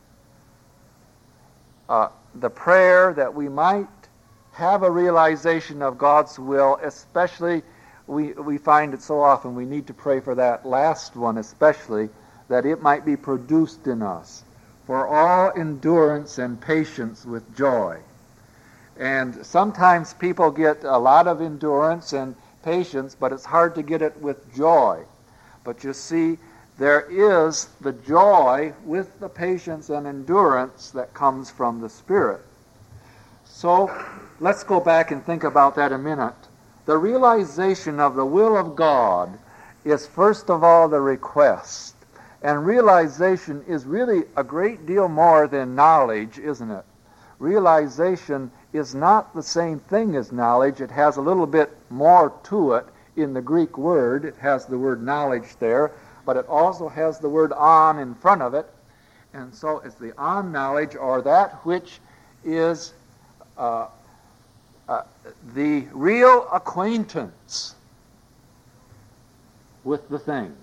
Uh, the prayer that we might have a realization of God's will, especially we, we find it so often we need to pray for that last one especially, that it might be produced in us. For all endurance and patience with joy. And sometimes people get a lot of endurance and patience, but it's hard to get it with joy. But you see, there is the joy with the patience and endurance that comes from the Spirit. So let's go back and think about that a minute. The realization of the will of God is first of all the request. And realization is really a great deal more than knowledge, isn't it? Realization is not the same thing as knowledge. It has a little bit more to it in the Greek word. It has the word knowledge there, but it also has the word on in front of it. And so it's the on knowledge, or that which is uh, uh, the real acquaintance with the thing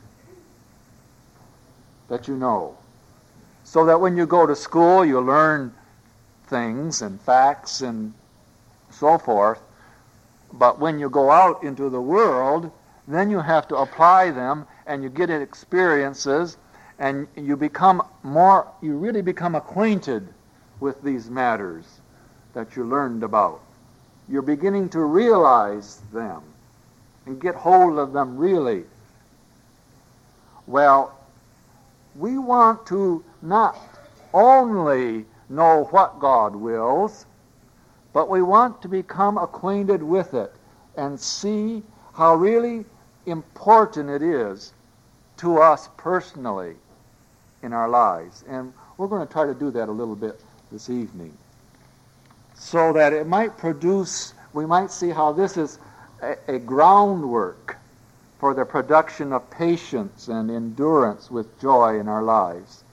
that you know. So that when you go to school, you learn things and facts and so forth. But when you go out into the world, then you have to apply them, and you get experiences, and you become more, you really become acquainted with these matters that you learned about. You're beginning to realize them and get hold of them really. Well, we want to not only know what God wills, but we want to become acquainted with it and see how really important it is to us personally in our lives. And we're going to try to do that a little bit this evening, so that it might produce, we might see how this is a, a groundwork for the production of patience and endurance with joy in our lives.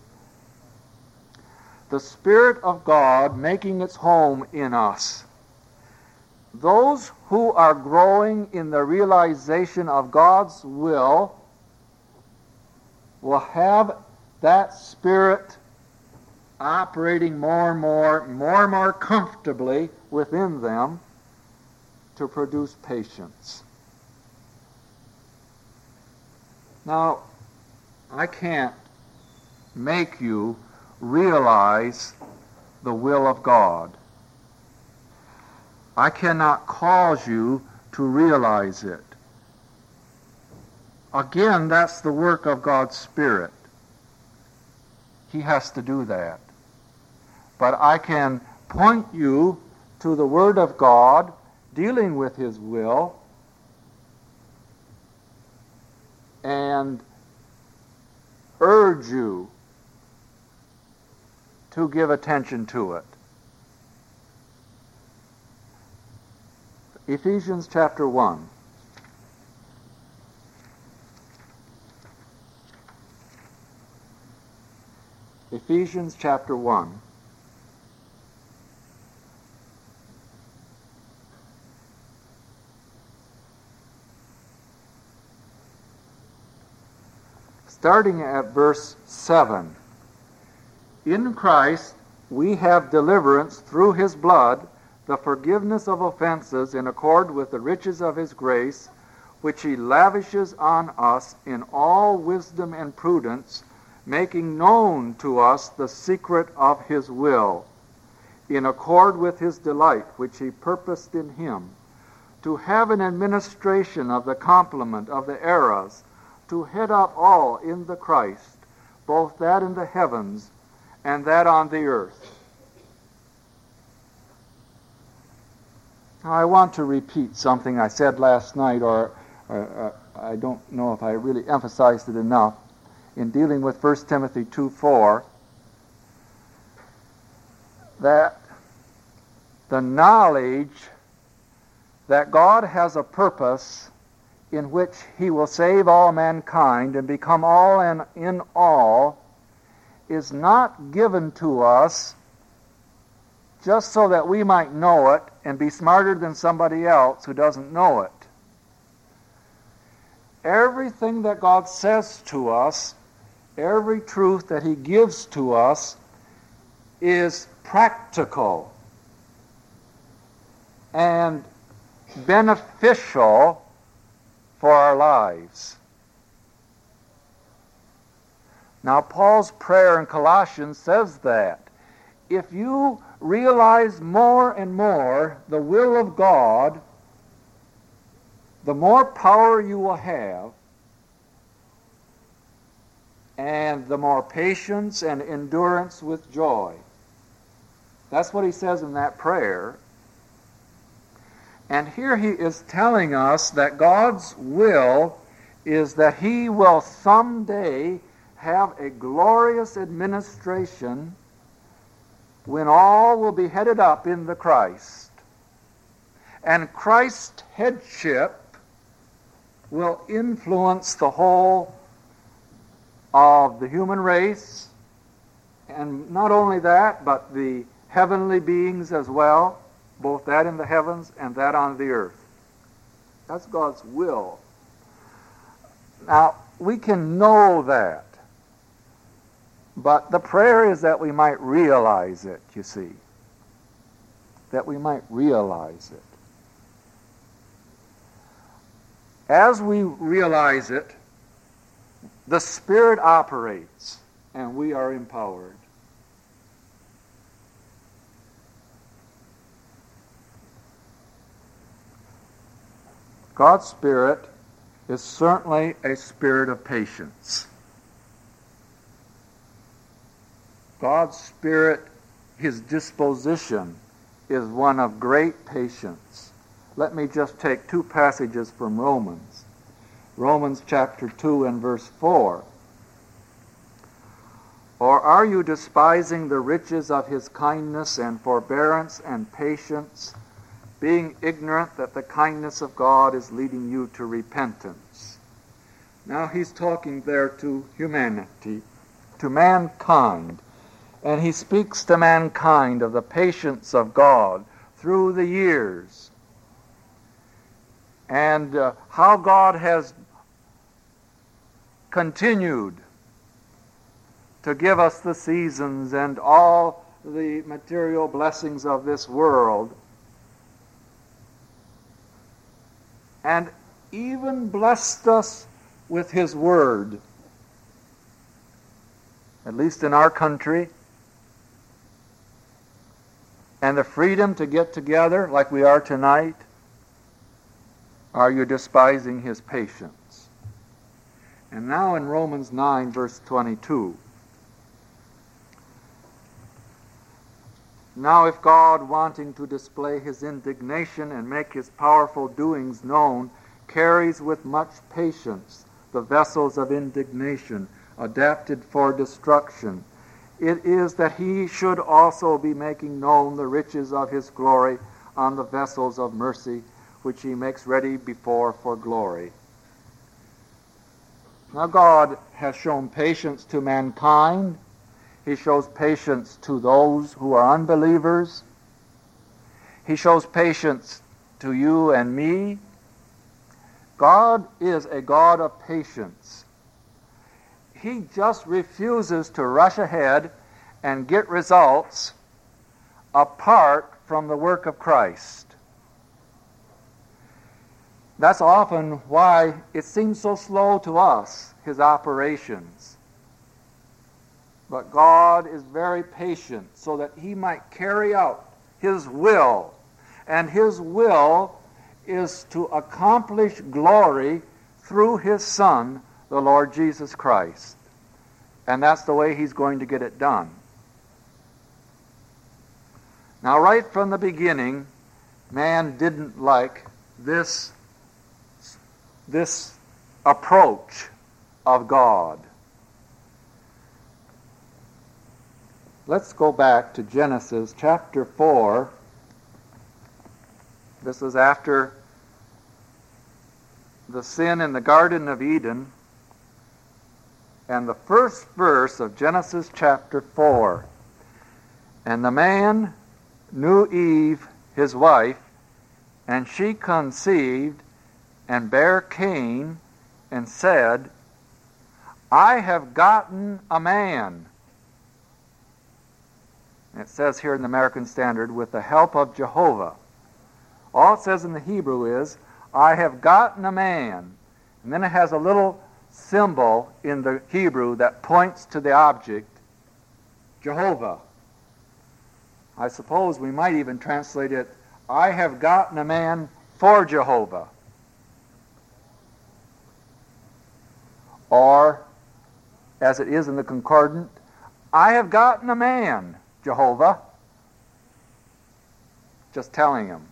The Spirit of God making its home in us. Those who are growing in the realization of God's will will have that Spirit operating more and more, more and more comfortably within them to produce patience. Now, I can't make you realize the will of God. I cannot cause you to realize it. Again, that's the work of God's Spirit. He has to do that. But I can point you to the Word of God dealing with His will and urge you to give attention to it. Ephesians chapter one. Ephesians chapter one. Starting at verse seven. In Christ we have deliverance through his blood, the forgiveness of offenses in accord with the riches of his grace, which he lavishes on us in all wisdom and prudence, making known to us the secret of his will, in accord with his delight, which he purposed in him, to have an administration of the complement of the eras, to head up all in the Christ, both that in the heavens and that on the earth. Now, I want to repeat something I said last night, or, or uh, I don't know if I really emphasized it enough, in dealing with First Timothy two four, that the knowledge that God has a purpose in which he will save all mankind and become all and in all is not given to us just so that we might know it and be smarter than somebody else who doesn't know it. Everything that God says to us, every truth that he gives to us, is practical and beneficial for our lives. Now, Paul's prayer in Colossians says that if you realize more and more the will of God, the more power you will have, and the more patience and endurance with joy. That's what he says in that prayer. And here he is telling us that God's will is that he will someday have a glorious administration when all will be headed up in the Christ. And Christ's headship will influence the whole of the human race, and not only that, but the heavenly beings as well, both that in the heavens and that on the earth. That's God's will. Now, we can know that, but the prayer is that we might realize it, you see. That we might realize it. As we realize it, the Spirit operates, and we are empowered. God's Spirit is certainly a spirit of patience. God's Spirit, his disposition, is one of great patience. Let me just take two passages from Romans. Romans chapter two and verse four. Or are you despising the riches of his kindness and forbearance and patience, being ignorant that the kindness of God is leading you to repentance? Now he's talking there to humanity, to mankind. And he speaks to mankind of the patience of God through the years. And uh, how God has continued to give us the seasons and all the material blessings of this world, and even blessed us with his word, at least in our country, and the freedom to get together like we are tonight. Are you despising his patience? And now in Romans nine, verse twenty-two. Now if God, wanting to display his indignation and make his powerful doings known, carries with much patience the vessels of indignation adapted for destruction, it is that he should also be making known the riches of his glory on the vessels of mercy, which he makes ready before for glory. Now God has shown patience to mankind. He shows patience to those who are unbelievers. He shows patience to you and me. God is a God of patience. He just refuses to rush ahead and get results apart from the work of Christ. That's often why it seems so slow to us, his operations. But God is very patient so that he might carry out his will. And his will is to accomplish glory through his Son, the Lord Jesus Christ. And that's the way he's going to get it done. Now, right from the beginning, man didn't like this, this approach of God. Let's go back to Genesis chapter four. This was after the sin in the Garden of Eden. And the first verse of Genesis chapter four. And the man knew Eve, his wife, and she conceived and bare Cain, and said, I have gotten a man. It says here in the American Standard, with the help of Jehovah. All it says in the Hebrew is, I have gotten a man. And then it has a little symbol in the Hebrew that points to the object, Jehovah. I suppose we might even translate it, I have gotten a man for Jehovah. Or, as it is in the Concordant, I have gotten a man, Jehovah. Just telling him.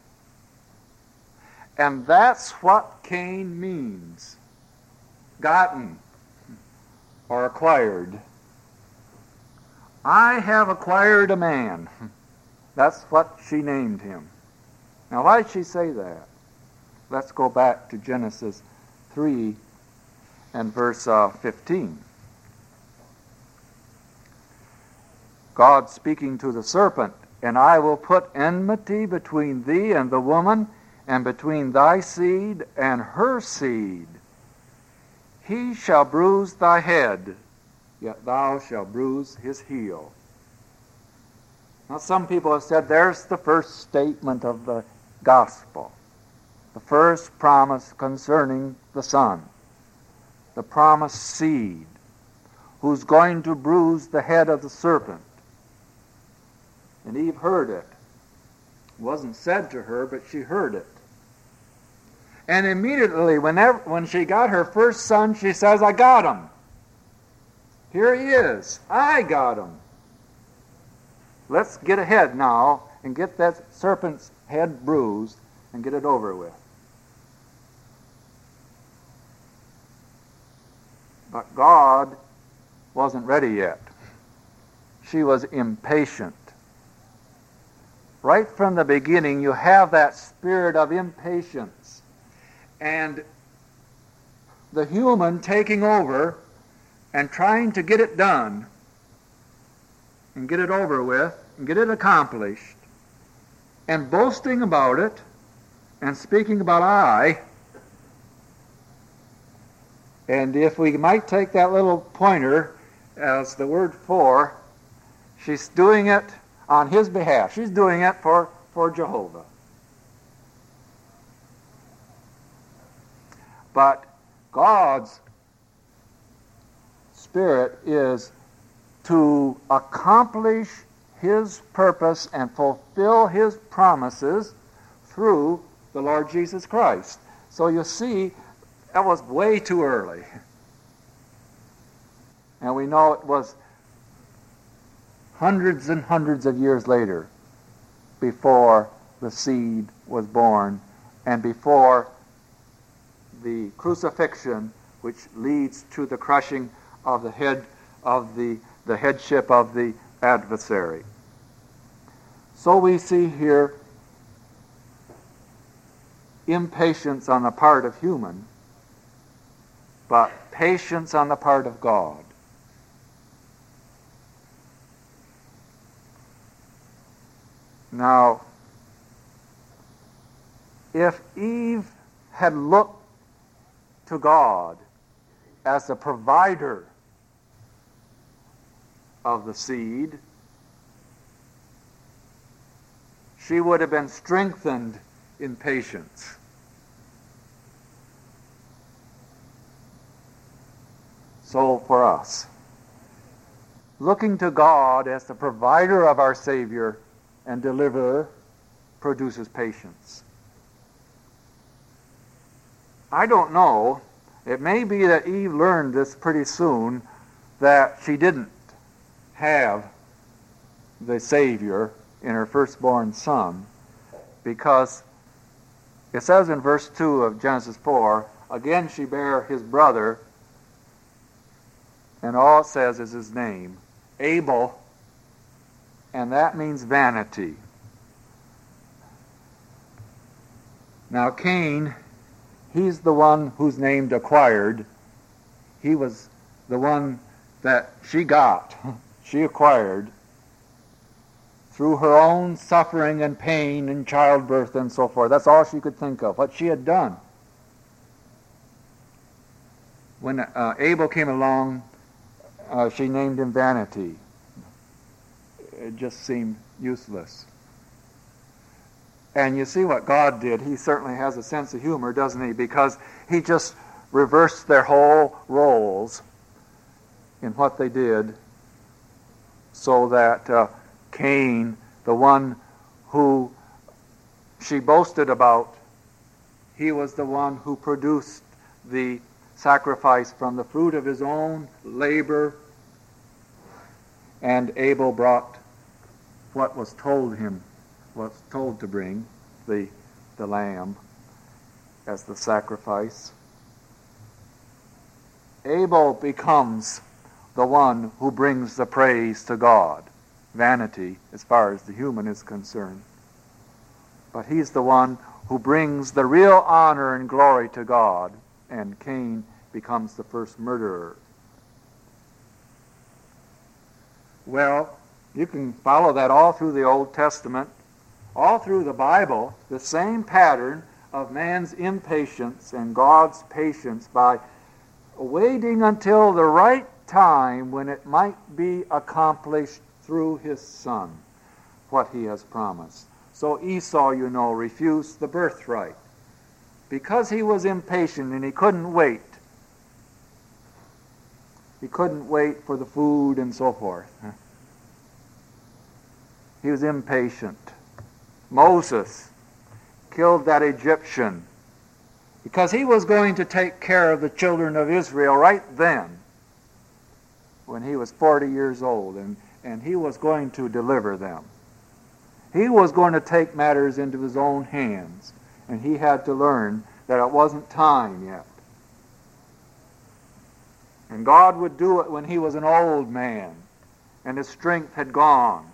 And that's what Cain means. Gotten or acquired. I have acquired a man. That's what she named him. Now, why did she say that? Let's go back to Genesis three and verse uh, fifteen. God speaking to the serpent, and I will put enmity between thee and the woman, and between thy seed and her seed. He shall bruise thy head, yet thou shalt bruise his heel. Now, some people have said there's the first statement of the gospel, the first promise concerning the Son, the promised seed, who's going to bruise the head of the serpent. And Eve heard it. It wasn't said to her, but she heard it. And immediately, whenever, when she got her first son, she says, I got him. Here he is. I got him. Let's get ahead now and get that serpent's head bruised and get it over with. But God wasn't ready yet. She was impatient. Right from the beginning, you have that spirit of impatience. And the human taking over and trying to get it done and get it over with and get it accomplished and boasting about it and speaking about I. And if we might take that little pointer as the word for, she's doing it on his behalf. She's doing it for, for Jehovah. But God's Spirit is to accomplish his purpose and fulfill his promises through the Lord Jesus Christ. So you see, that was way too early. And we know it was hundreds and hundreds of years later before the seed was born and before the crucifixion, which leads to the crushing of the head of the, the headship of the adversary. So we see here impatience on the part of human, but patience on the part of God. Now, if Eve had looked to God as the provider of the seed, she would have been strengthened in patience. So for us, looking to God as the provider of our Savior and deliverer produces patience. I don't know. It may be that Eve learned this pretty soon, that she didn't have the Savior in her firstborn son, because it says in verse two of Genesis four, again she bare his brother, and all it says is his name, Abel, and that means vanity. Now Cain, he's the one who's named acquired. He was the one that she got, she acquired, through her own suffering and pain and childbirth and so forth. That's all she could think of, what she had done. When uh, Abel came along, uh, she named him vanity. It just seemed useless. And you see what God did. He certainly has a sense of humor, doesn't he? Because he just reversed their whole roles in what they did, so that uh, Cain, the one who she boasted about, he was the one who produced the sacrifice from the fruit of his own labor, and Abel brought what was told him, was told to bring, the, the lamb as the sacrifice. Abel becomes the one who brings the praise to God. Vanity, as far as the human is concerned. But he's the one who brings the real honor and glory to God, and Cain becomes the first murderer. Well, you can follow that all through the Old Testament, all through the Bible, the same pattern of man's impatience and God's patience by waiting until the right time when it might be accomplished through his son, what he has promised. So Esau, you know, refused the birthright because he was impatient and he couldn't wait. He couldn't wait for the food and so forth. He was impatient. Moses killed that Egyptian because he was going to take care of the children of Israel right then when he was forty years old, and, and he was going to deliver them. He was going to take matters into his own hands, and he had to learn that it wasn't time yet. And God would do it when he was an old man and his strength had gone.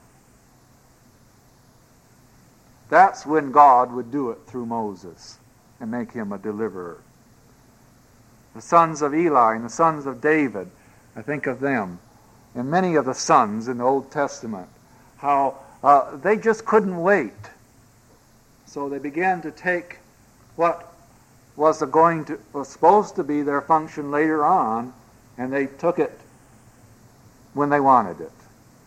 That's when God would do it through Moses and make him a deliverer. The sons of Eli and the sons of David, I think of them, and many of the sons in the Old Testament, how uh, they just couldn't wait. So they began to take what was going to was supposed to be their function later on, and they took it when they wanted it.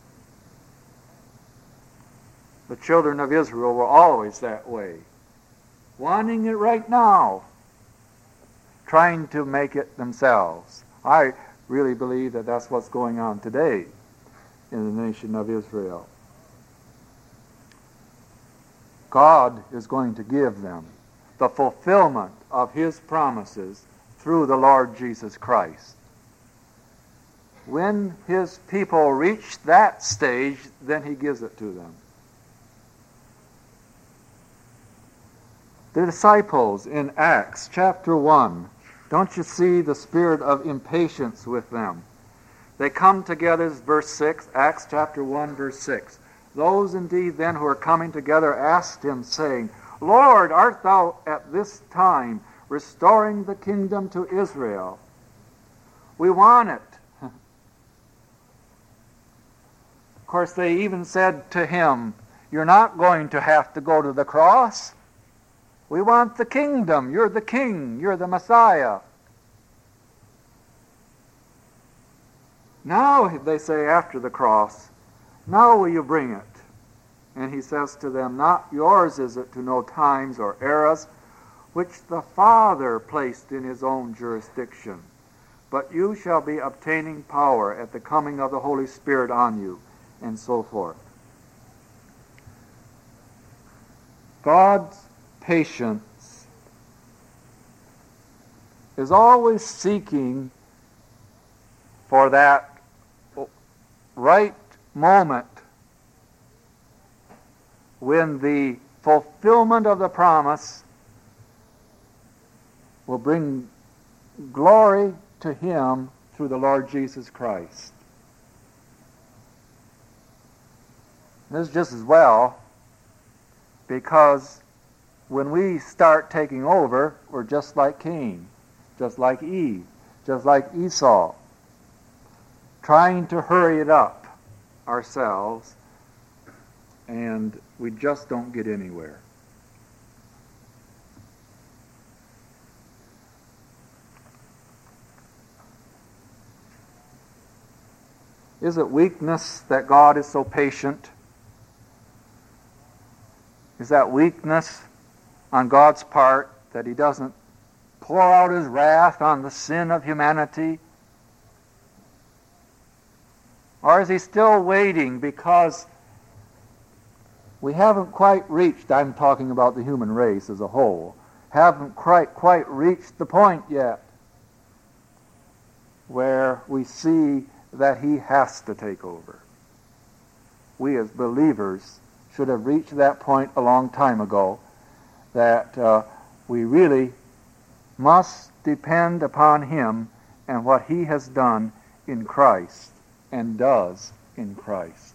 The children of Israel were always that way, wanting it right now, trying to make it themselves. I really believe that that's what's going on today in the nation of Israel. God is going to give them the fulfillment of his promises through the Lord Jesus Christ. When his people reach that stage, then he gives it to them. The disciples in Acts chapter one, don't you see the spirit of impatience with them? They come together, verse six, Acts chapter one, verse six. Those indeed then who are coming together asked him, saying, Lord, art thou at this time restoring the kingdom to Israel? We want it. Of course, they even said to him, you're not going to have to go to the cross. We want the kingdom. You're the king. You're the Messiah. Now, they say after the cross, now will you bring it? And he says to them, not yours is it to know times or eras which the Father placed in his own jurisdiction, but you shall be obtaining power at the coming of the Holy Spirit on you, and so forth. God's patience is always seeking for that right moment when the fulfillment of the promise will bring glory to him through the Lord Jesus Christ. This is just as well, because when we start taking over, we're just like Cain, just like Eve, just like Esau, trying to hurry it up ourselves, and we just don't get anywhere. Is it weakness that God is so patient? Is that weakness on God's part that he doesn't pour out his wrath on the sin of humanity? Or is he still waiting because we haven't quite reached, I'm talking about the human race as a whole, haven't quite, quite reached the point yet where we see that he has to take over. We as believers should have reached that point a long time ago, that uh, we really must depend upon him and what he has done in Christ and does in Christ.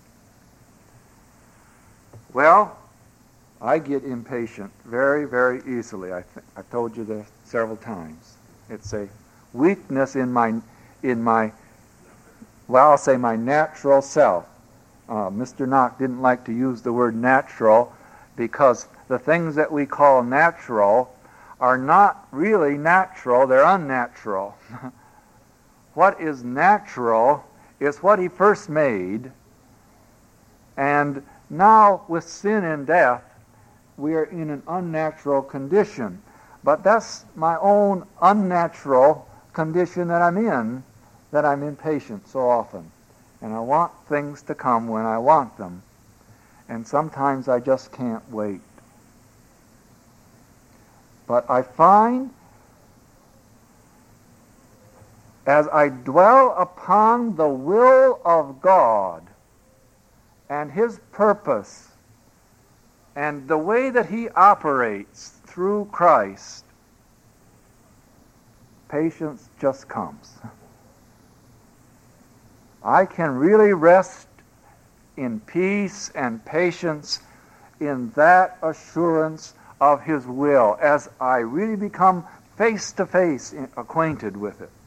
Well, I get impatient very, very easily. I th- I've told you this several times. It's a weakness in my, in my, well, I'll say my natural self. Uh, Mister Knock didn't like to use the word natural because the things that we call natural are not really natural, they're unnatural. What is natural is what he first made, and now with sin and death, we are in an unnatural condition. But that's my own unnatural condition that I'm in, that I'm impatient so often. And I want things to come when I want them. And sometimes I just can't wait. But I find as I dwell upon the will of God and his purpose and the way that he operates through Christ, patience just comes. I can really rest in peace and patience in that assurance of his will as I really become face to face acquainted with it.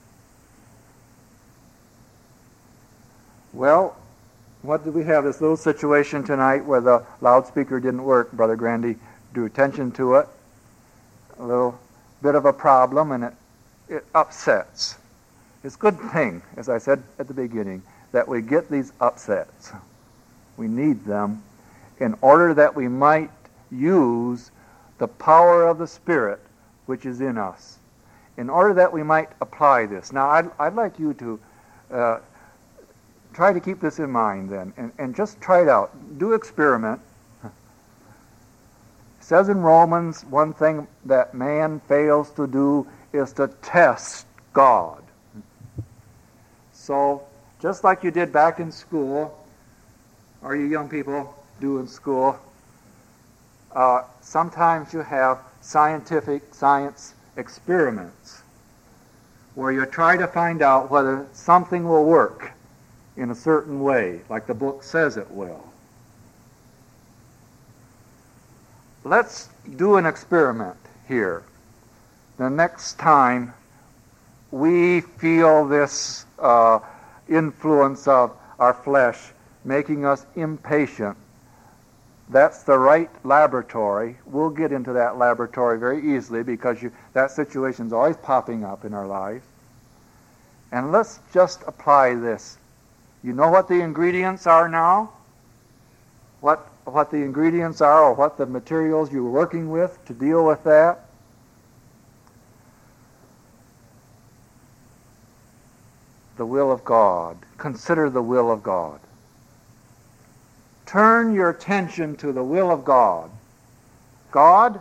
Well, what did we have? This little situation tonight where the loudspeaker didn't work. Brother Grandy drew attention to it. A little bit of a problem, and it, it upsets. It's a good thing, as I said at the beginning, that we get these upsets. We need them in order that we might use the power of the Spirit which is in us, in order that we might apply this. Now, I'd, I'd like you to uh, try to keep this in mind then, and, and just try it out. Do experiment. It says in Romans, one thing that man fails to do is to test God. So, just like you did back in school, or you young people do in school, uh, sometimes you have scientific science experiments where you try to find out whether something will work in a certain way, like the book says it will. Let's do an experiment here. The next time we feel this uh, influence of our flesh making us impatient, that's the right laboratory. We'll get into that laboratory very easily because you, that situation is always popping up in our lives. And let's just apply this. You know what the ingredients are now? What what the ingredients are or what the materials you're working with to deal with that. The will of God. Consider the will of God. Turn your attention to the will of God. God,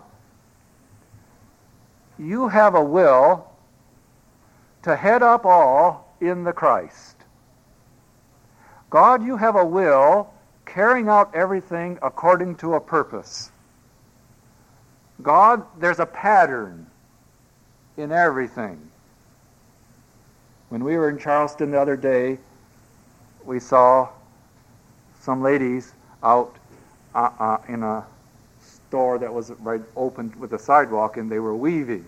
you have a will to head up all in the Christ. God, you have a will carrying out everything according to a purpose. God, there's a pattern in everything. When we were in Charleston the other day, we saw some ladies out uh, uh, in a store that was right open with a sidewalk, and they were weaving.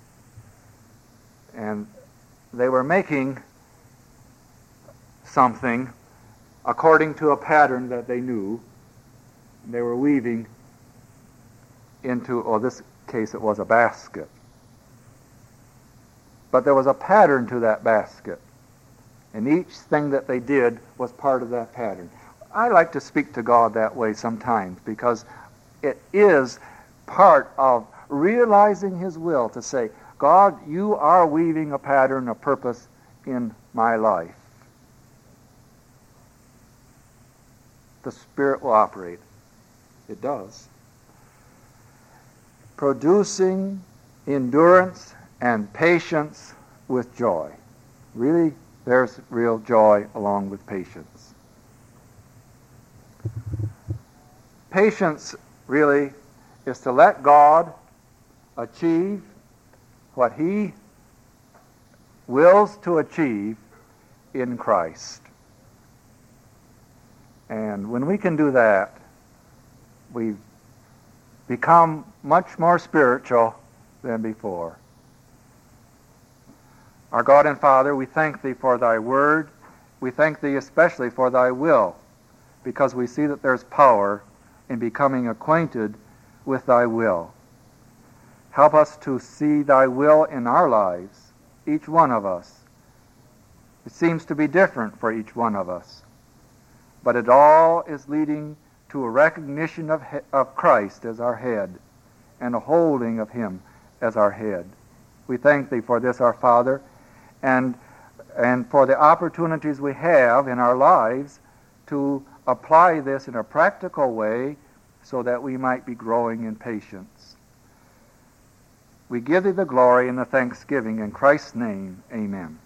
And they were making something according to a pattern that they knew. They were weaving into, or this case it was a basket. But there was a pattern to that basket. And each thing that they did was part of that pattern. I like to speak to God that way sometimes because it is part of realizing His will to say, God, you are weaving a pattern, a purpose in my life. The Spirit will operate. It does. Producing endurance and patience with joy. Really, there's real joy along with patience. Patience, really, is to let God achieve what He wills to achieve in Christ. And when we can do that, we become much more spiritual than before. Our God and Father, we thank Thee for Thy Word. We thank Thee especially for Thy will, because we see that there's power in becoming acquainted with Thy will. Help us to see Thy will in our lives, each one of us. It seems to be different for each one of us, but it all is leading to a recognition of, he- of Christ as our head and a holding of Him as our head. We thank Thee for this, our Father, and, and for the opportunities we have in our lives to apply this in a practical way so that we might be growing in patience. We give Thee the glory and the thanksgiving in Christ's name. Amen.